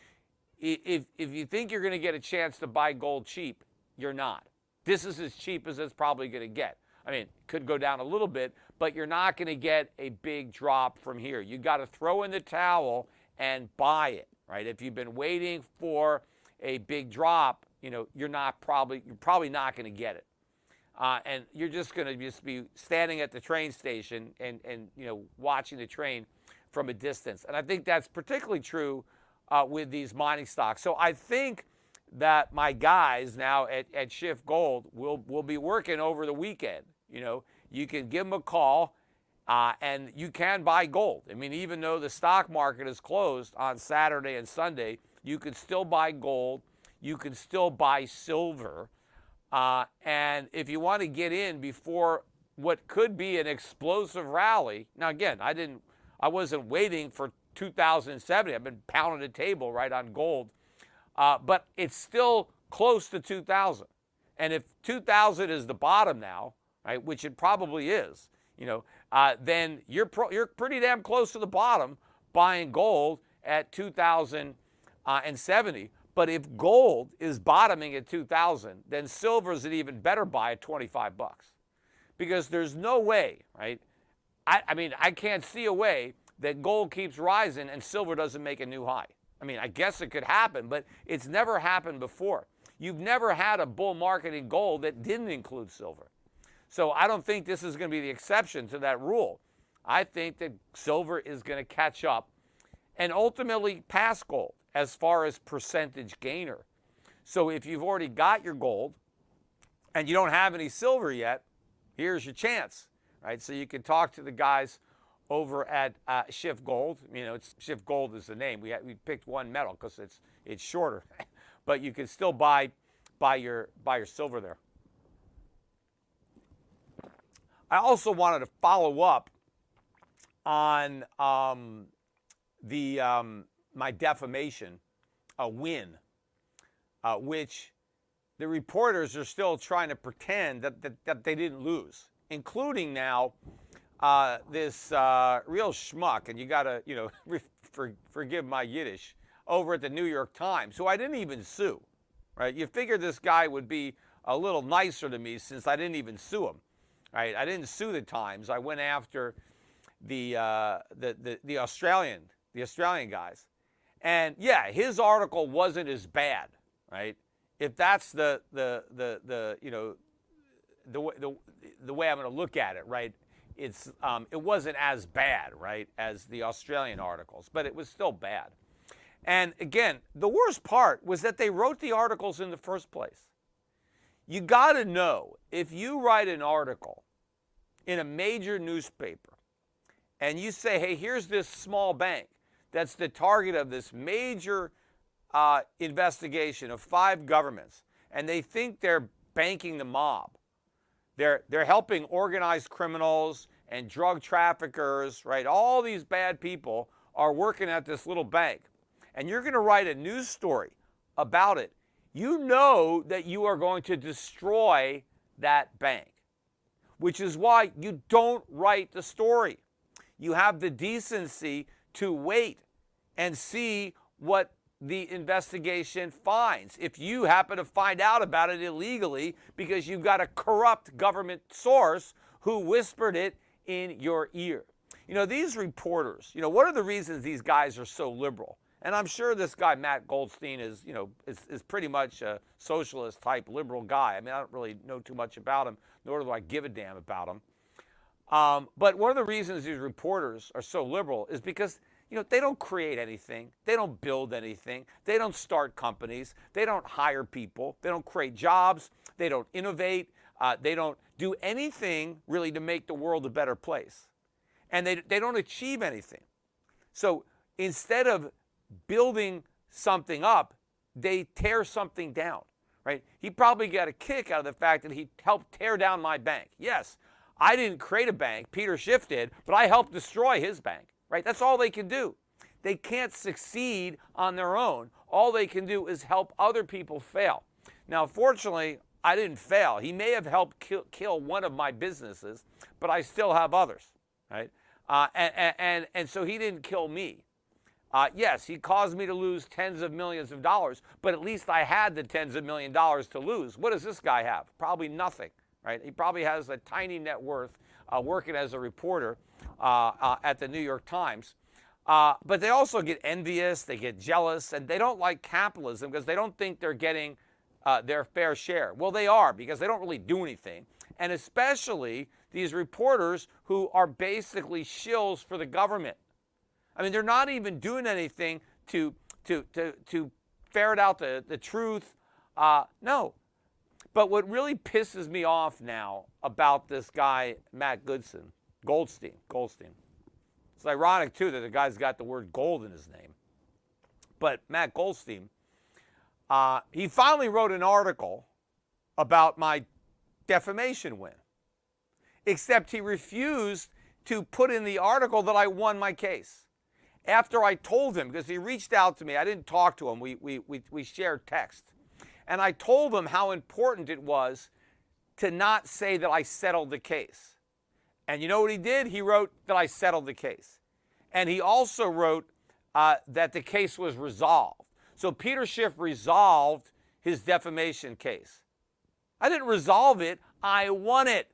if, if you think you're going to get a chance to buy gold cheap, you're not. This is as cheap as it's probably going to get. I mean, it could go down a little bit, but you're not going to get a big drop from here. You got to throw in the towel and buy it, right? If you've been waiting for a big drop, you know, you're not probably, you're probably not going to get it. Uh, and you're just going to just be standing at the train station and, and, you know, watching the train from a distance. And I think that's particularly true uh, with these mining stocks. So I think that my guys now at, at Schiff Gold will, will be working over the weekend. You know, you can give them a call uh, and you can buy gold. I mean, even though the stock market is closed on Saturday and Sunday, you can still buy gold. You can still buy silver. Uh, and if you want to get in before what could be an explosive rally, now again, I didn't, I wasn't waiting for two thousand seventy. I've been pounding the table right on gold, uh, but it's still close to two thousand. And if two thousand is the bottom now, right, which it probably is, you know, uh, then you're pro- you're pretty damn close to the bottom buying gold at two thousand seventy. But if gold is bottoming at two thousand, then silver is an even better buy at twenty-five bucks. Because there's no way, right? I, I mean, I can't see a way that gold keeps rising and silver doesn't make a new high. I mean, I guess it could happen, but it's never happened before. You've never had a bull market in gold that didn't include silver. So I don't think this is going to be the exception to that rule. I think that silver is going to catch up and ultimately pass gold as far as percentage gainer. So if you've already got your gold and you don't have any silver yet, here's your chance, right? So you can talk to the guys over at uh, Schiff Gold. You know, it's Schiff Gold is the name. We, we picked one metal because it's it's shorter, but you can still buy buy your buy your silver there. I also wanted to follow up on um, the um, my defamation uh, win, uh, which the reporters are still trying to pretend that, that, that they didn't lose, including now uh, this uh, real schmuck, and you got to, you know, for, forgive my Yiddish, over at the New York Times, who I didn't even sue, right? You figure this guy would be a little nicer to me since I didn't even sue him, right? I didn't sue the Times. I went after the, uh, the, the, the Australian, the Australian guys. And yeah, his article wasn't as bad, right? If that's the the the the you know the the the way I'm going to look at it, right? It's um, it wasn't as bad, right, as the Australian articles, but it was still bad. And again, the worst part was that they wrote the articles in the first place. You got to know, if you write an article in a major newspaper and you say, hey, here's this small bank that's the target of this major uh, investigation of five governments, and they think they're banking the mob. They're, they're helping organized criminals and drug traffickers, right? All these bad people are working at this little bank. And you're going to write a news story about it. You know that you are going to destroy that bank, which is why you don't write the story. You have the decency to wait and see what the investigation finds. If you happen to find out about it illegally because you've got a corrupt government source who whispered it in your ear. You know, these reporters, you know, what are the reasons these guys are so liberal? And I'm sure this guy, Matt Goldstein, is, you know, is, is pretty much a socialist type liberal guy. I mean, I don't really know too much about him, nor do I give a damn about him. Um, but one of the reasons these reporters are so liberal is because, you know, they don't create anything. They don't build anything. They don't start companies. They don't hire people. They don't create jobs. They don't innovate. Uh, they don't do anything really to make the world a better place. And they, they don't achieve anything. So instead of building something up, they tear something down, right? He probably got a kick out of the fact that he helped tear down my bank. Yes, I didn't create a bank. Peter Schiff did, but I helped destroy his bank. Right? That's all they can do. They can't succeed on their own. All they can do is help other people fail. Now, fortunately, I didn't fail. He may have helped kill, kill one of my businesses, but I still have others. Right? Uh, and, and, and so he didn't kill me. Uh, yes, he caused me to lose tens of millions of dollars, but at least I had the tens of million dollars to lose. What does this guy have? Probably nothing, right? He probably has a tiny net worth uh, working as a reporter uh, uh, at the New York Times. Uh, but they also get envious, they get jealous, and they don't like capitalism because they don't think they're getting uh, their fair share. Well, they are, because they don't really do anything. And especially these reporters who are basically shills for the government. I mean, they're not even doing anything to to to to ferret out the, the truth. Uh, no. But what really pisses me off now about this guy, Matt Goodson, Goldstein, Goldstein. It's ironic, too, that the guy's got the word gold in his name. But Matt Goldstein, uh, he finally wrote an article about my defamation win. Except he refused to put in the article that I won my case. After I told him, because he reached out to me, I didn't talk to him, we, we, we, we shared text. And I told him how important it was to not say that I settled the case. And you know what he did? He wrote that I settled the case. And he also wrote uh, that the case was resolved. So Peter Schiff resolved his defamation case. I didn't resolve it, I won it.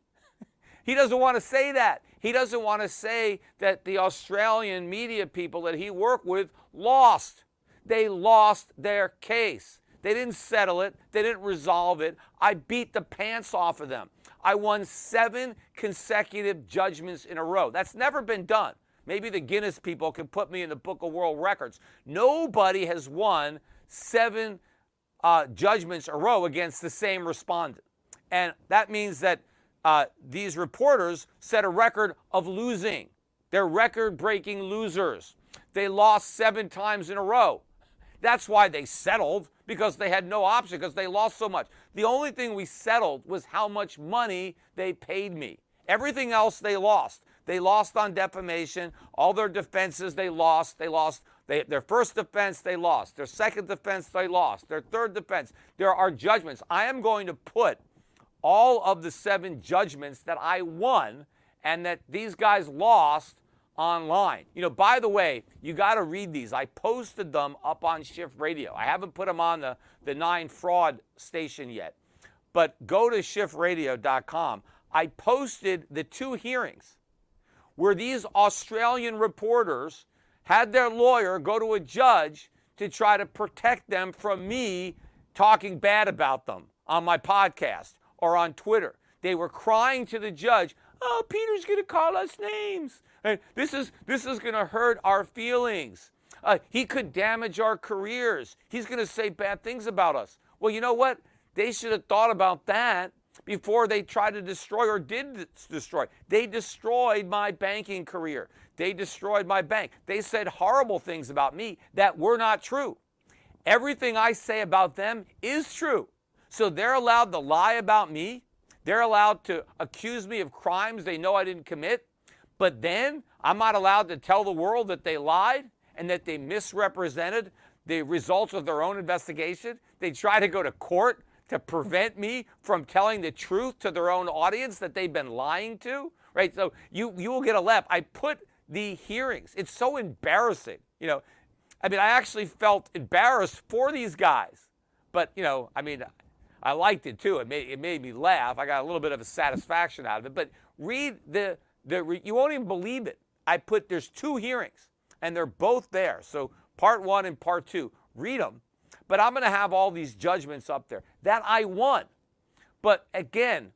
He doesn't want to say that. He doesn't want to say that the Australian media people that he worked with lost. They lost their case. They didn't settle it. They didn't resolve it. I beat the pants off of them. I won seven consecutive judgments in a row. That's never been done. Maybe the Guinness people can put me in the Book of World Records. Nobody has won seven uh, judgments in a row against the same respondent. And that means that Uh, these reporters set a record of losing. They're record-breaking losers. They lost seven times in a row. That's why they settled, because they had no option, because they lost so much. The only thing we settled was how much money they paid me. Everything else they lost. They lost on defamation. All their defenses they lost. They lost they, their first defense, they lost. Their second defense, they lost. Their third defense. There are judgments. I am going to put all of the seven judgments that I won and that these guys lost online. You know, by the way, you got to read these. I posted them up on Schiff Radio. I haven't put them on the, the Nine Fraud station yet. But go to schiff radio dot com. I posted the two hearings where these Australian reporters had their lawyer go to a judge to try to protect them from me talking bad about them on my podcast or on Twitter. They were crying to the judge, oh, Peter's going to call us names. And this is, this is going to hurt our feelings. Uh, he could damage our careers. He's going to say bad things about us. Well, you know what? They should have thought about that before they tried to destroy or did destroy. They destroyed my banking career. They destroyed my bank. They said horrible things about me that were not true. Everything I say about them is true. So they're allowed to lie about me. They're allowed to accuse me of crimes they know I didn't commit. But then I'm not allowed to tell the world that they lied and that they misrepresented the results of their own investigation. They try to go to court to prevent me from telling the truth to their own audience that they've been lying to. Right? So you, you will get a laugh. I put the hearings. It's so embarrassing. You know, I mean, I actually felt embarrassed for these guys. But, you know, I mean, I liked it too. It made, it made me laugh. I got a little bit of a satisfaction out of it. But read the, the, you won't even believe it. I put, there's two hearings, and they're both there. So part one and part two, read them. But I'm going to have all these judgments up there that I won. But again,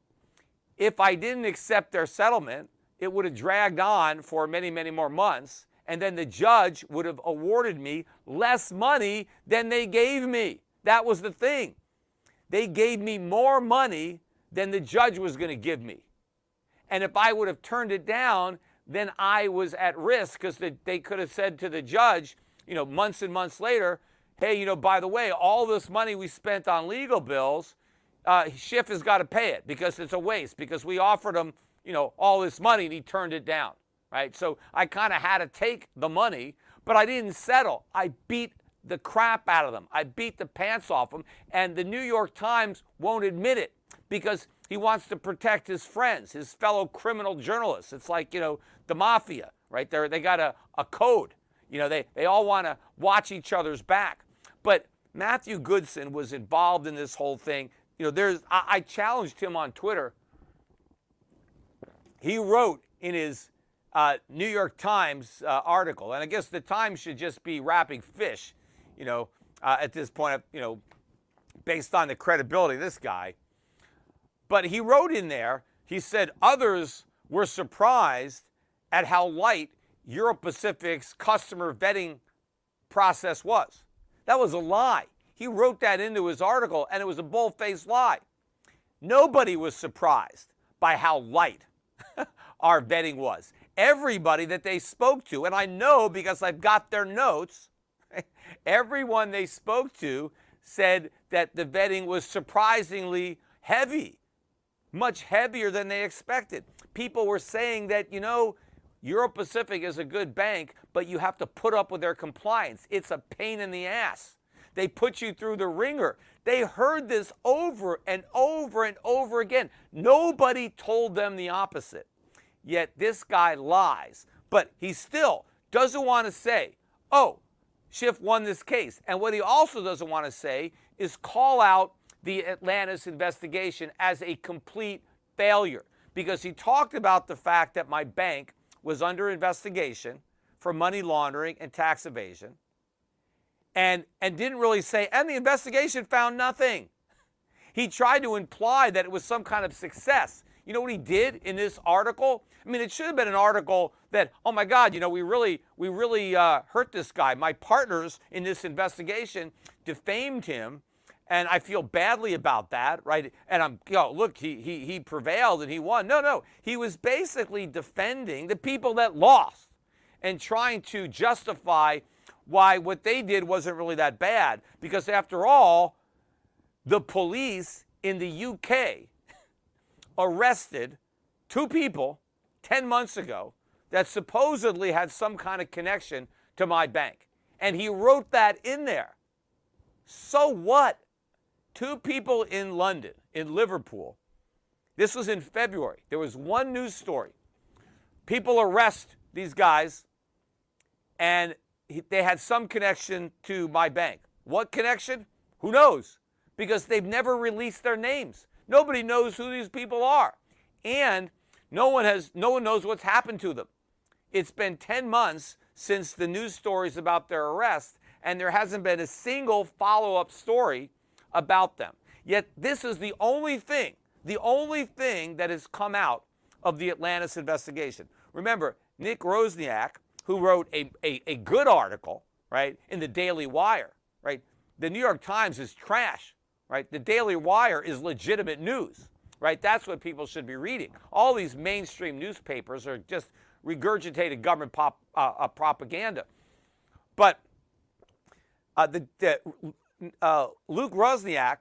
if I didn't accept their settlement, it would have dragged on for many, many more months. And then the judge would have awarded me less money than they gave me. That was the thing. They gave me more money than the judge was going to give me. And if I would have turned it down, then I was at risk, because they, they could have said to the judge, you know, months and months later, hey, you know, by the way, all this money we spent on legal bills, uh, Schiff has got to pay it because it's a waste, because we offered him, you know, all this money and he turned it down, right? So I kind of had to take the money, but I didn't settle. I beat the crap out of them. I beat the pants off them, and the New York Times won't admit it because he wants to protect his friends, his fellow criminal journalists. It's like, you know, the mafia, right? They're, they got a, a code. You know, they, they all want to watch each other's back. But Matthew Goodson was involved in this whole thing. You know, there's I, I challenged him on Twitter. He wrote in his uh, New York Times uh, article, and I guess the Times should just be wrapping fish, you know, uh, at this point, you know, based on the credibility of this guy. But he wrote in there, he said others were surprised at how light Euro-Pacific's customer vetting process was. That was a lie. He wrote that into his article, and it was a bold-faced lie. Nobody was surprised by how light our vetting was. Everybody that they spoke to, and I know because I've got their notes, everyone they spoke to said that the vetting was surprisingly heavy, much heavier than they expected. People were saying that, you know, Euro-Pacific is a good bank, but you have to put up with their compliance. It's a pain in the ass. They put you through the ringer. They heard this over and over and over again. Nobody told them the opposite. Yet this guy lies. But he still doesn't want to say, oh, Schiff won this case. And what he also doesn't want to say is call out the Atlantis investigation as a complete failure. Because he talked about the fact that my bank was under investigation for money laundering and tax evasion. And, and didn't really say, and the investigation found nothing. He tried to imply that it was some kind of success. You know what he did in this article? I mean, it should have been an article that, oh my God, you know, we really, we really uh, hurt this guy. My partners in this investigation defamed him, and I feel badly about that, right? And I'm, you know, look, he, he, he prevailed and he won. No, no, he was basically defending the people that lost and trying to justify why what they did wasn't really that bad. Because after all, the police in the U K arrested two people ten months ago that supposedly had some kind of connection to my bank. And he wrote that in there. So what? Two people in London, in Liverpool. This was in February. There was one news story. People arrest these guys, and they had some connection to my bank. What connection? Who knows? Because they've never released their names. Nobody knows who these people are. And no one has, no one knows what's happened to them. It's been ten months since the news stories about their arrest, and there hasn't been a single follow-up story about them. Yet this is the only thing, the only thing that has come out of the Atlantis investigation. Remember, Nick Rosniak, who wrote a, a, a good article, right, in the Daily Wire, right? The New York Times is trash, right? The Daily Wire is legitimate news, right? That's what people should be reading. All these mainstream newspapers are just regurgitated government pop, uh, uh, propaganda. But uh, the, the uh, Luke Rosniak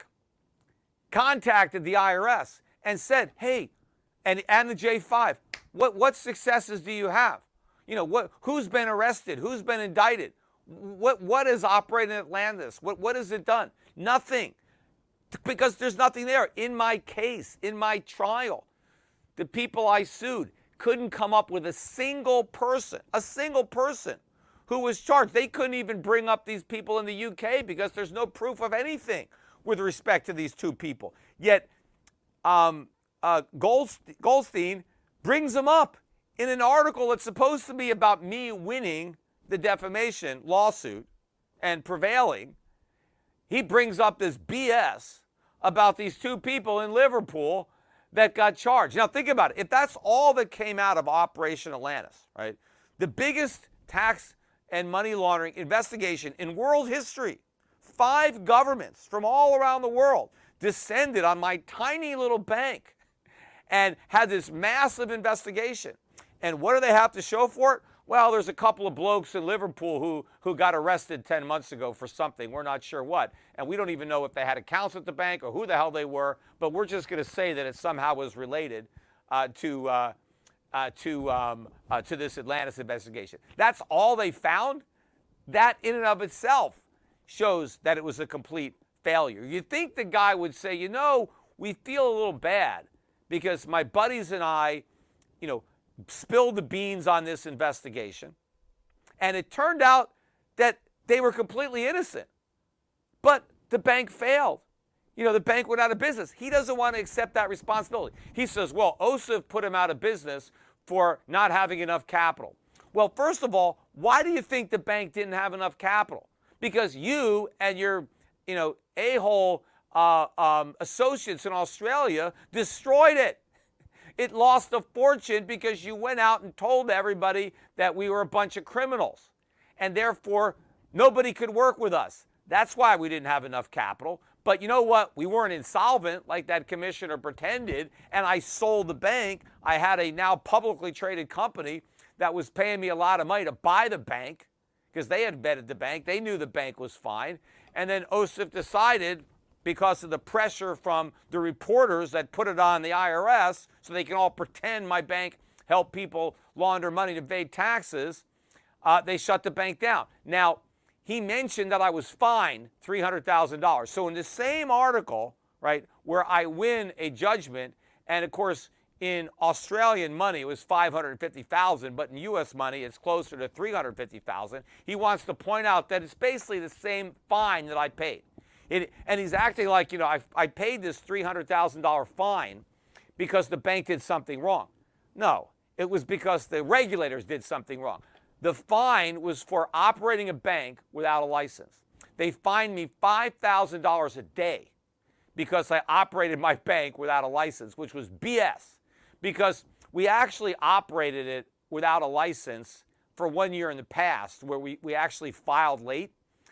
contacted the I R S and said, hey, and, and the J five, what, what successes do you have? You know, what, who's been arrested? Who's been indicted? What, what is operating in Atlantis? What, what has it done? Nothing. Because there's nothing there. In my case, in my trial, the people I sued couldn't come up with a single person, a single person who was charged. They couldn't even bring up these people in the U K because there's no proof of anything with respect to these two people. Yet um, uh, Goldstein, Goldstein brings them up in an article that's supposed to be about me winning the defamation lawsuit and prevailing. He brings up this B S about these two people in Liverpool that got charged. Now think about it. If that's all that came out of Operation Atlantis, right? The biggest tax and money laundering investigation in world history. Five governments from all around the world descended on my tiny little bank and had this massive investigation. And what do they have to show for it? Well, there's a couple of blokes in Liverpool who, who got arrested ten months ago for something. We're not sure what. And we don't even know if they had accounts at the bank or who the hell they were. But we're just going to say that it somehow was related uh, to, uh, uh, to, um, uh, to this Atlantis investigation. That's all they found? That in and of itself shows that it was a complete failure. You'd think the guy would say, you know, we feel a little bad because my buddies and I, you know, spilled the beans on this investigation. And it turned out that they were completely innocent. But the bank failed. You know, the bank went out of business. He doesn't want to accept that responsibility. He says, well, O S I F put him out of business for not having enough capital. Well, first of all, why do you think the bank didn't have enough capital? Because you and your, you know, a-hole uh, um, associates in Australia destroyed it. It lost a fortune because you went out and told everybody that we were a bunch of criminals. And therefore, nobody could work with us. That's why we didn't have enough capital. But you know what? We weren't insolvent like that commissioner pretended. And I sold the bank. I had a now publicly traded company that was paying me a lot of money to buy the bank because they had vetted the bank. They knew the bank was fine. And then O S I F decided, because of the pressure from the reporters that put it on the I R S so they can all pretend my bank helped people launder money to evade taxes, uh, they shut the bank down. Now, he mentioned that I was fined three hundred thousand dollars. So in the same article, right, where I win a judgment, and of course in Australian money it was five hundred fifty thousand dollars, but in U S money it's closer to three hundred fifty thousand dollars, he wants to point out that it's basically the same fine that I paid. It, and he's acting like, you know, I, I paid this three hundred thousand dollars fine because the bank did something wrong. No, it was because the regulators did something wrong. The fine was for operating a bank without a license. They fined me five thousand dollars a day because I operated my bank without a license, which was B S. Because we actually operated it without a license for one year in the past, where we, we actually filed late.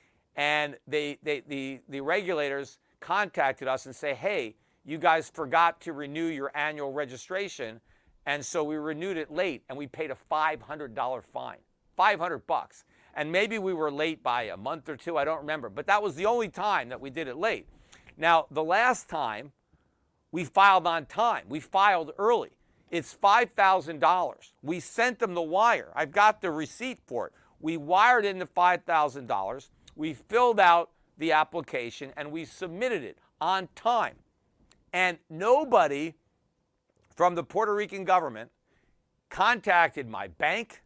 And they, they, the, the regulators contacted us and say, hey, you guys forgot to renew your annual registration. And so we renewed it late, and we paid a five hundred dollars fine, five hundred bucks. And maybe we were late by a month or two, I don't remember. But that was the only time that we did it late. Now, the last time, we filed on time. We filed early. It's five thousand dollars. We sent them the wire. I've got the receipt for it. We wired in the five thousand dollars. We filled out the application, and we submitted it on time. And nobody from the Puerto Rican government contacted my bank,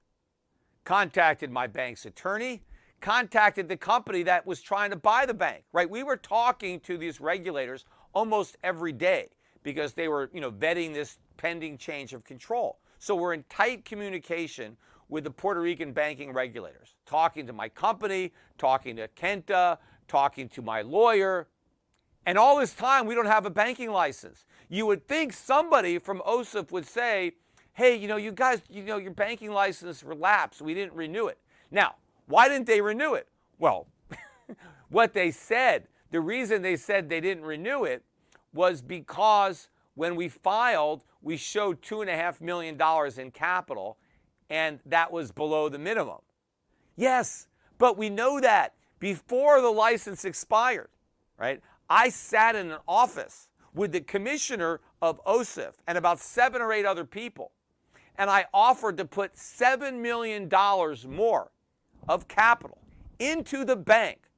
contacted my bank's attorney, contacted the company that was trying to buy the bank, right? We were talking to these regulators almost every day because they were, you know, vetting this pending change of control. So we're in tight communication with the Puerto Rican banking regulators, talking to my company, talking to Kenta, talking to my lawyer. And all this time, we don't have a banking license. You would think somebody from O S I F would say, hey, you know, you guys, you know, your banking license relapsed. We didn't renew it. Now, why didn't they renew it? Well, what they said, the reason they said they didn't renew it was because when we filed, we showed two and a half million dollars in capital, and that was below the minimum. Yes, but we know that before the license expired, right? I sat in an office with the commissioner of O S I F and about seven or eight other people, and I offered to put seven million dollars more of capital into the bank,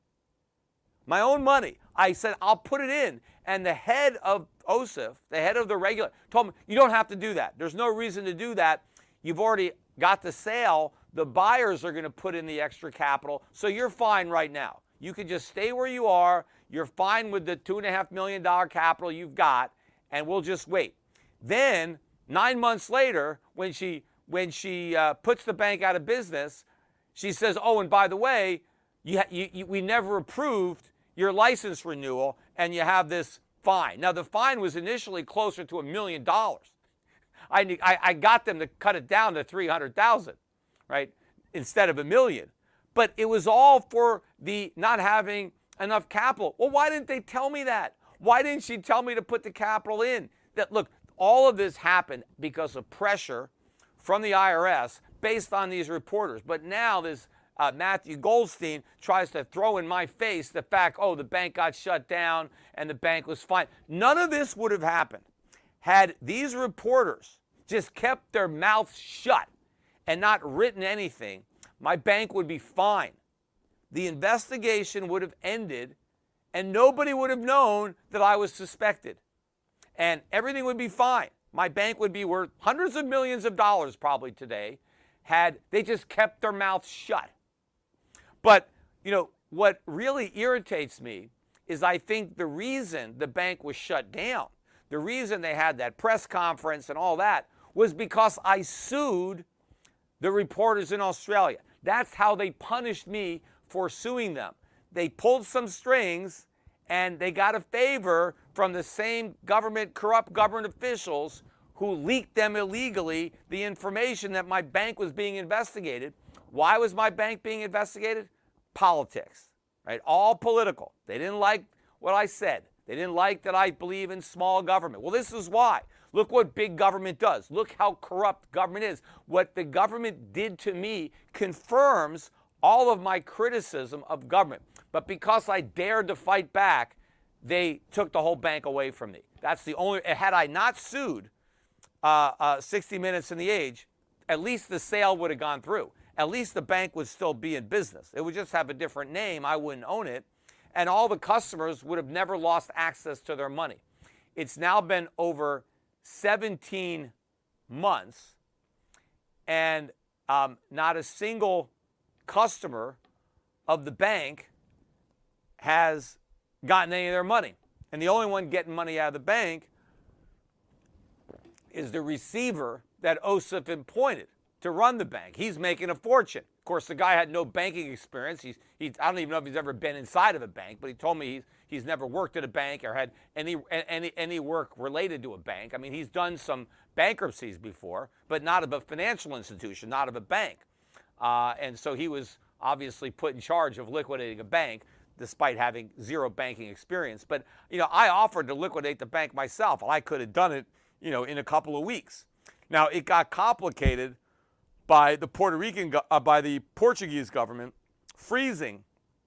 my own money. I said, I'll put it in. And the head of O S I F, the head of the regulator, told me, you don't have to do that. There's no reason to do that. You've already got the sale. The buyers are going to put in the extra capital, so you're fine right now. You can just stay where you are. You're fine with the two and a half million dollar capital you've got, and we'll just wait. Then nine months later, when she when she uh, puts the bank out of business, she says, "Oh, and by the way, you, ha- you, you we never approved your license renewal, and you have this fine." Now the fine was initially closer to a million dollars. I, I I got them to cut it down to three hundred thousand, right, instead of a million. But it was all for the not having enough capital. Well, why didn't they tell me that? Why didn't she tell me to put the capital in? That look, all of this happened because of pressure from the I R S based on these reporters. But now this uh, Matthew Goldstein tries to throw in my face the fact, oh, the bank got shut down and the bank was fine. None of this would have happened had these reporters just kept their mouths shut and not written anything. My bank would be fine. The investigation would have ended, and nobody would have known that I was suspected. And everything would be fine. my bank would be worth hundreds of millions of dollars probably today had they just kept their mouths shut. But, you know, what really irritates me is I think the reason the bank was shut down, the reason they had that press conference and all that, was because I sued the reporters in Australia. That's how they punished me for suing them. They pulled some strings and they got a favor from the same government, corrupt government officials who leaked them illegally the information that my bank was being investigated. Why was my bank being investigated? Politics, right? All political. They didn't like what I said. They didn't like that I believe in small government. Well, this is why. Look what big government does. Look how corrupt government is. What the government did to me confirms all of my criticism of government. But because I dared to fight back, they took the whole bank away from me. That's the only, had I not sued uh, uh, sixty minutes in The Age, at least the sale would have gone through. At least the bank would still be in business. It would just have a different name. I wouldn't own it. And all the customers would have never lost access to their money. It's now been over seventeen months, and um, not a single customer of the bank has gotten any of their money. And the only one getting money out of the bank is the receiver that Ossoff appointed to run the bank. He's making a fortune. Of course, the guy had no banking experience. He's, he's, I don't even know if he's ever been inside of a bank, but he told me he's, he's never worked at a bank or had any, any, any work related to a bank. I mean, he's done some bankruptcies before, but not of a financial institution, not of a bank. Uh, and so he was obviously put in charge of liquidating a bank, despite having zero banking experience. But, you know, I offered to liquidate the bank myself, and I could have done it, you know, in a couple of weeks. Now, it got complicated by the Puerto Rican, uh, by the Portuguese government freezing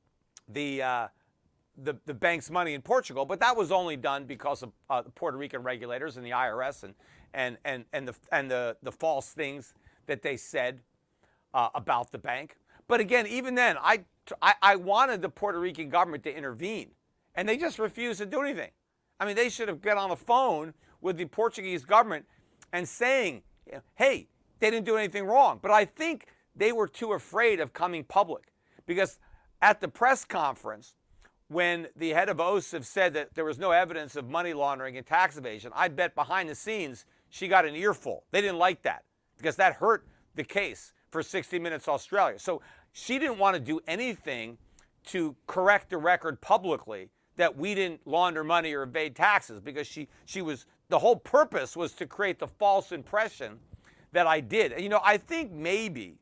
the, uh, the the bank's money in Portugal, but that was only done because of uh, the Puerto Rican regulators and the I R S and and and and the and the the false things that they said uh, about the bank. But again, even then, I, I I wanted the Puerto Rican government to intervene, and they just refused to do anything. I mean, they should have got on the phone with the Portuguese government and saying, you know, hey, they didn't do anything wrong. But I think they were too afraid of coming public, because at the press conference, when the head of Ossoff said that there was no evidence of money laundering and tax evasion, I bet behind the scenes she got an earful. They didn't like that, because that hurt the case for sixty minutes Australia. So she didn't want to do anything to correct the record publicly that we didn't launder money or evade taxes, because she, she was, the whole purpose was to create the false impression that I did. And, you know, I think maybe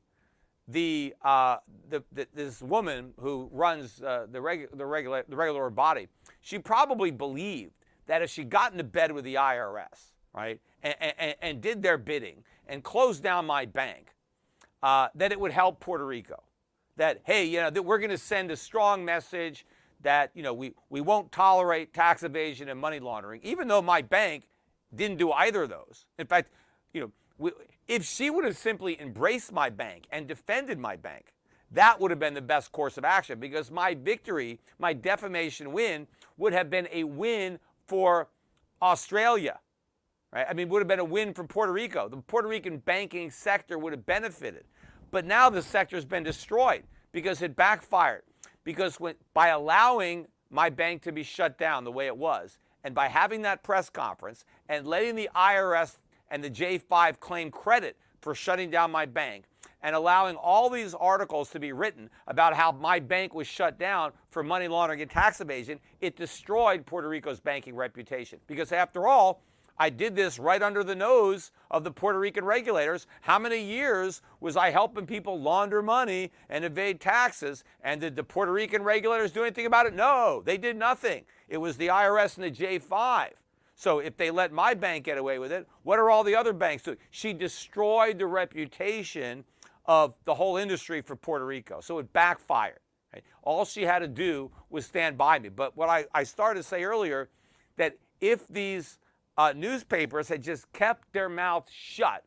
the, uh, the, the this woman who runs uh, the, regu- the, regula- the regular body, she probably believed that if she got into bed with the I R S, right, and, and, and did their bidding and closed down my bank, uh, that it would help Puerto Rico. That, hey, you know, that we're going to send a strong message that, you know, we, we won't tolerate tax evasion and money laundering, even though my bank didn't do either of those. In fact, you know, we, if she would have simply embraced my bank and defended my bank, that would have been the best course of action, because my victory, my defamation win, would have been a win for Australia, right? I mean, would have been a win for Puerto Rico. The Puerto Rican banking sector would have benefited. But now the sector's been destroyed because it backfired. Because when, by allowing my bank to be shut down the way it was, and by having that press conference and letting the I R S and the J five claim credit for shutting down my bank, and allowing all these articles to be written about how my bank was shut down for money laundering and tax evasion, it destroyed Puerto Rico's banking reputation. Because after all, I did this right under the nose of the Puerto Rican regulators. How many years was I helping people launder money and evade taxes? And did the Puerto Rican regulators do anything about it? No, they did nothing. It was the I R S and the J five. So if they let my bank get away with it, what are all the other banks doing? She destroyed the reputation of the whole industry for Puerto Rico. So it backfired. Right? All she had to do was stand by me. But what I, I started to say earlier, that if these uh, newspapers had just kept their mouths shut,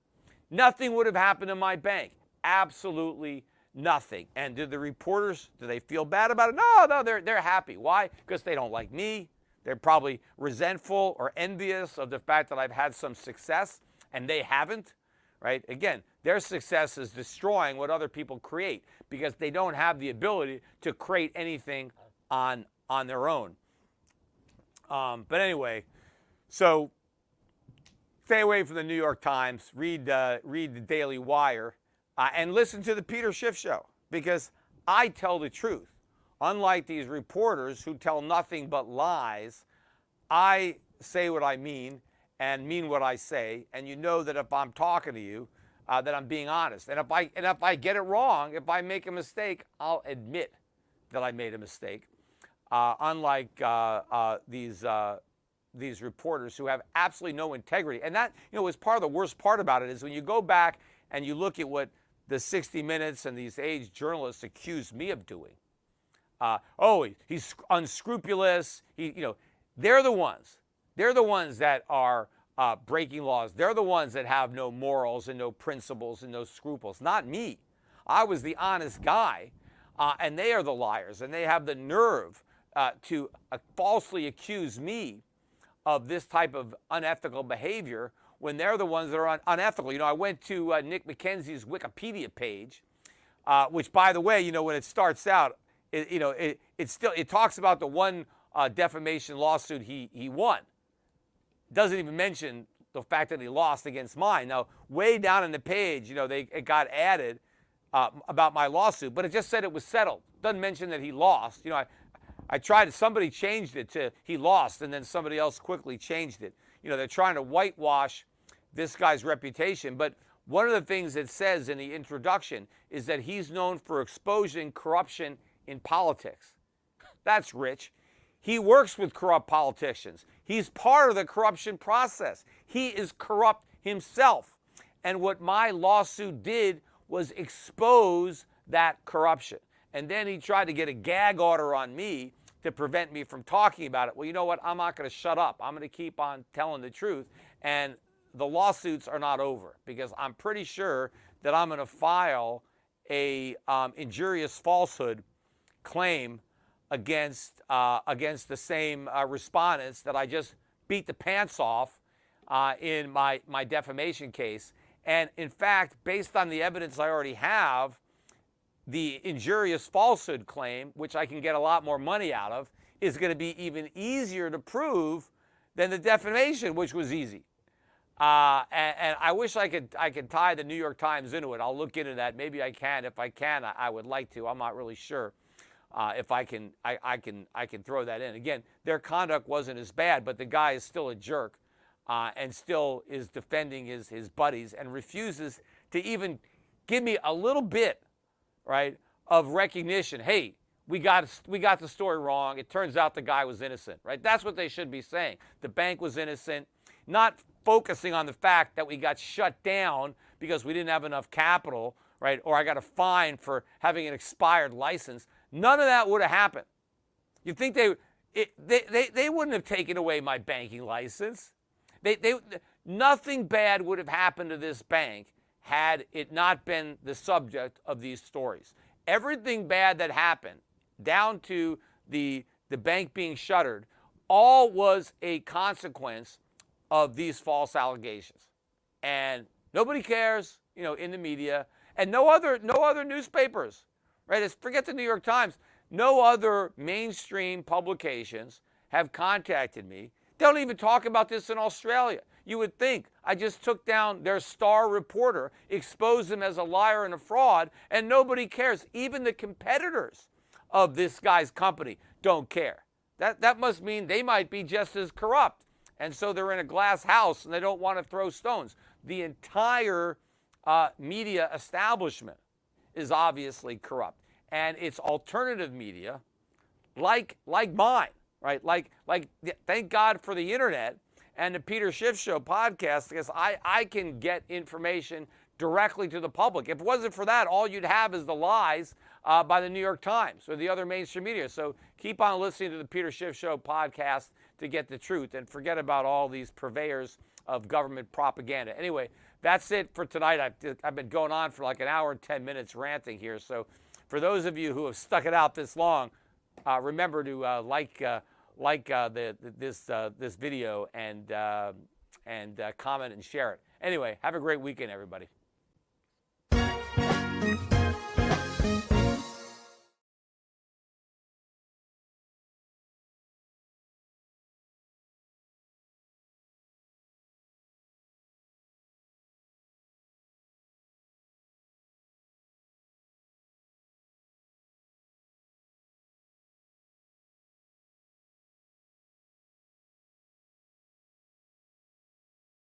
nothing would have happened to my bank. Absolutely nothing. And do the reporters, do they feel bad about it? No, no, they're, they're happy. Why? Because they don't like me. They're probably resentful or envious of the fact that I've had some success and they haven't, right? Again, their success is destroying what other people create because they don't have the ability to create anything on, on their own. Um, but anyway, so stay away from the New York Times, read, uh, read the Daily Wire, uh, and listen to the Peter Schiff Show because I tell the truth. Unlike these reporters who tell nothing but lies, I say what I mean and mean what I say, and you know that if I'm talking to you, uh, that I'm being honest. And if I and if I get it wrong, if I make a mistake, I'll admit that I made a mistake. Uh, unlike uh, uh, these uh, these reporters who have absolutely no integrity, and that you know is part of the worst part about it is when you go back and you look at what the sixty minutes and these age journalists accuse me of doing. Uh, oh, he's unscrupulous. He, you know, they're the ones. They're the ones that are uh, breaking laws. They're the ones that have no morals and no principles and no scruples. Not me. I was the honest guy, uh, and they are the liars. And they have the nerve uh, to uh, falsely accuse me of this type of unethical behavior when they're the ones that are un- unethical. You know, I went to uh, Nick McKenzie's Wikipedia page, uh, which, by the way, you know, when it starts out, It, you know, it, it still it talks about the one uh, defamation lawsuit he he won. Doesn't even mention the fact that he lost against mine. Now, way down in the page, you know, they it got added uh, about my lawsuit, but it just said it was settled. Doesn't mention that he lost. You know, I I tried. Somebody changed it to he lost, and then somebody else quickly changed it. You know, they're trying to whitewash this guy's reputation, but one of the things it says in the introduction is that he's known for exposing corruption in politics. That's rich. He works with corrupt politicians. He's part of the corruption process. He is corrupt himself. And what my lawsuit did was expose that corruption. And then he tried to get a gag order on me to prevent me from talking about it. Well, you know what? I'm not going to shut up. I'm going to keep on telling the truth. And the lawsuits are not over because I'm pretty sure that I'm going to file a um, injurious falsehood claim against uh, against the same uh, respondents that I just beat the pants off uh, in my, my defamation case. And in fact, based on the evidence I already have, the injurious falsehood claim, which I can get a lot more money out of, is going to be even easier to prove than the defamation, which was easy. Uh, and, and I wish I could I could tie the New York Times into it. I'll look into that. Maybe I can. If I can, I, I would like to. I'm not really sure. Uh, if I can, I, I can, I can throw that in. Again, their conduct wasn't as bad, but the guy is still a jerk, uh, and still is defending his his buddies and refuses to even give me a little bit, right, of recognition. Hey, we got we got the story wrong. It turns out the guy was innocent, right? That's what they should be saying. The bank was innocent, not focusing on the fact that we got shut down because we didn't have enough capital, right? Or I got a fine for having an expired license. None of that would have happened. You think they, it, they, they, they wouldn't have taken away my banking license. They, they, nothing bad would have happened to this bank had it not been the subject of these stories. Everything bad that happened, down to the, the bank being shuttered, all was a consequence of these false allegations. And nobody cares, you know, in the media, and no other, no other newspapers. Right? Forget the New York Times. No other mainstream publications have contacted me. They don't even talk about this in Australia. You would think I just took down their star reporter, exposed him as a liar and a fraud, and nobody cares. Even the competitors of this guy's company don't care. That, that must mean they might be just as corrupt. And so they're in a glass house and they don't want to throw stones. The entire uh, media establishment is obviously corrupt. And it's alternative media like like mine, right? Like, like thank God for the internet and the Peter Schiff Show podcast, because I, I can get information directly to the public. If it wasn't for that, all you'd have is the lies uh, by the New York Times or the other mainstream media. So keep on listening to the Peter Schiff Show podcast to get the truth, and forget about all these purveyors of government propaganda. Anyway, that's it for tonight. I've, I've been going on for like an hour and ten minutes ranting here. So for those of you who have stuck it out this long, uh, remember to uh, like uh, like uh, the, this uh, this video and uh, and uh, comment and share it. Anyway, have a great weekend, everybody.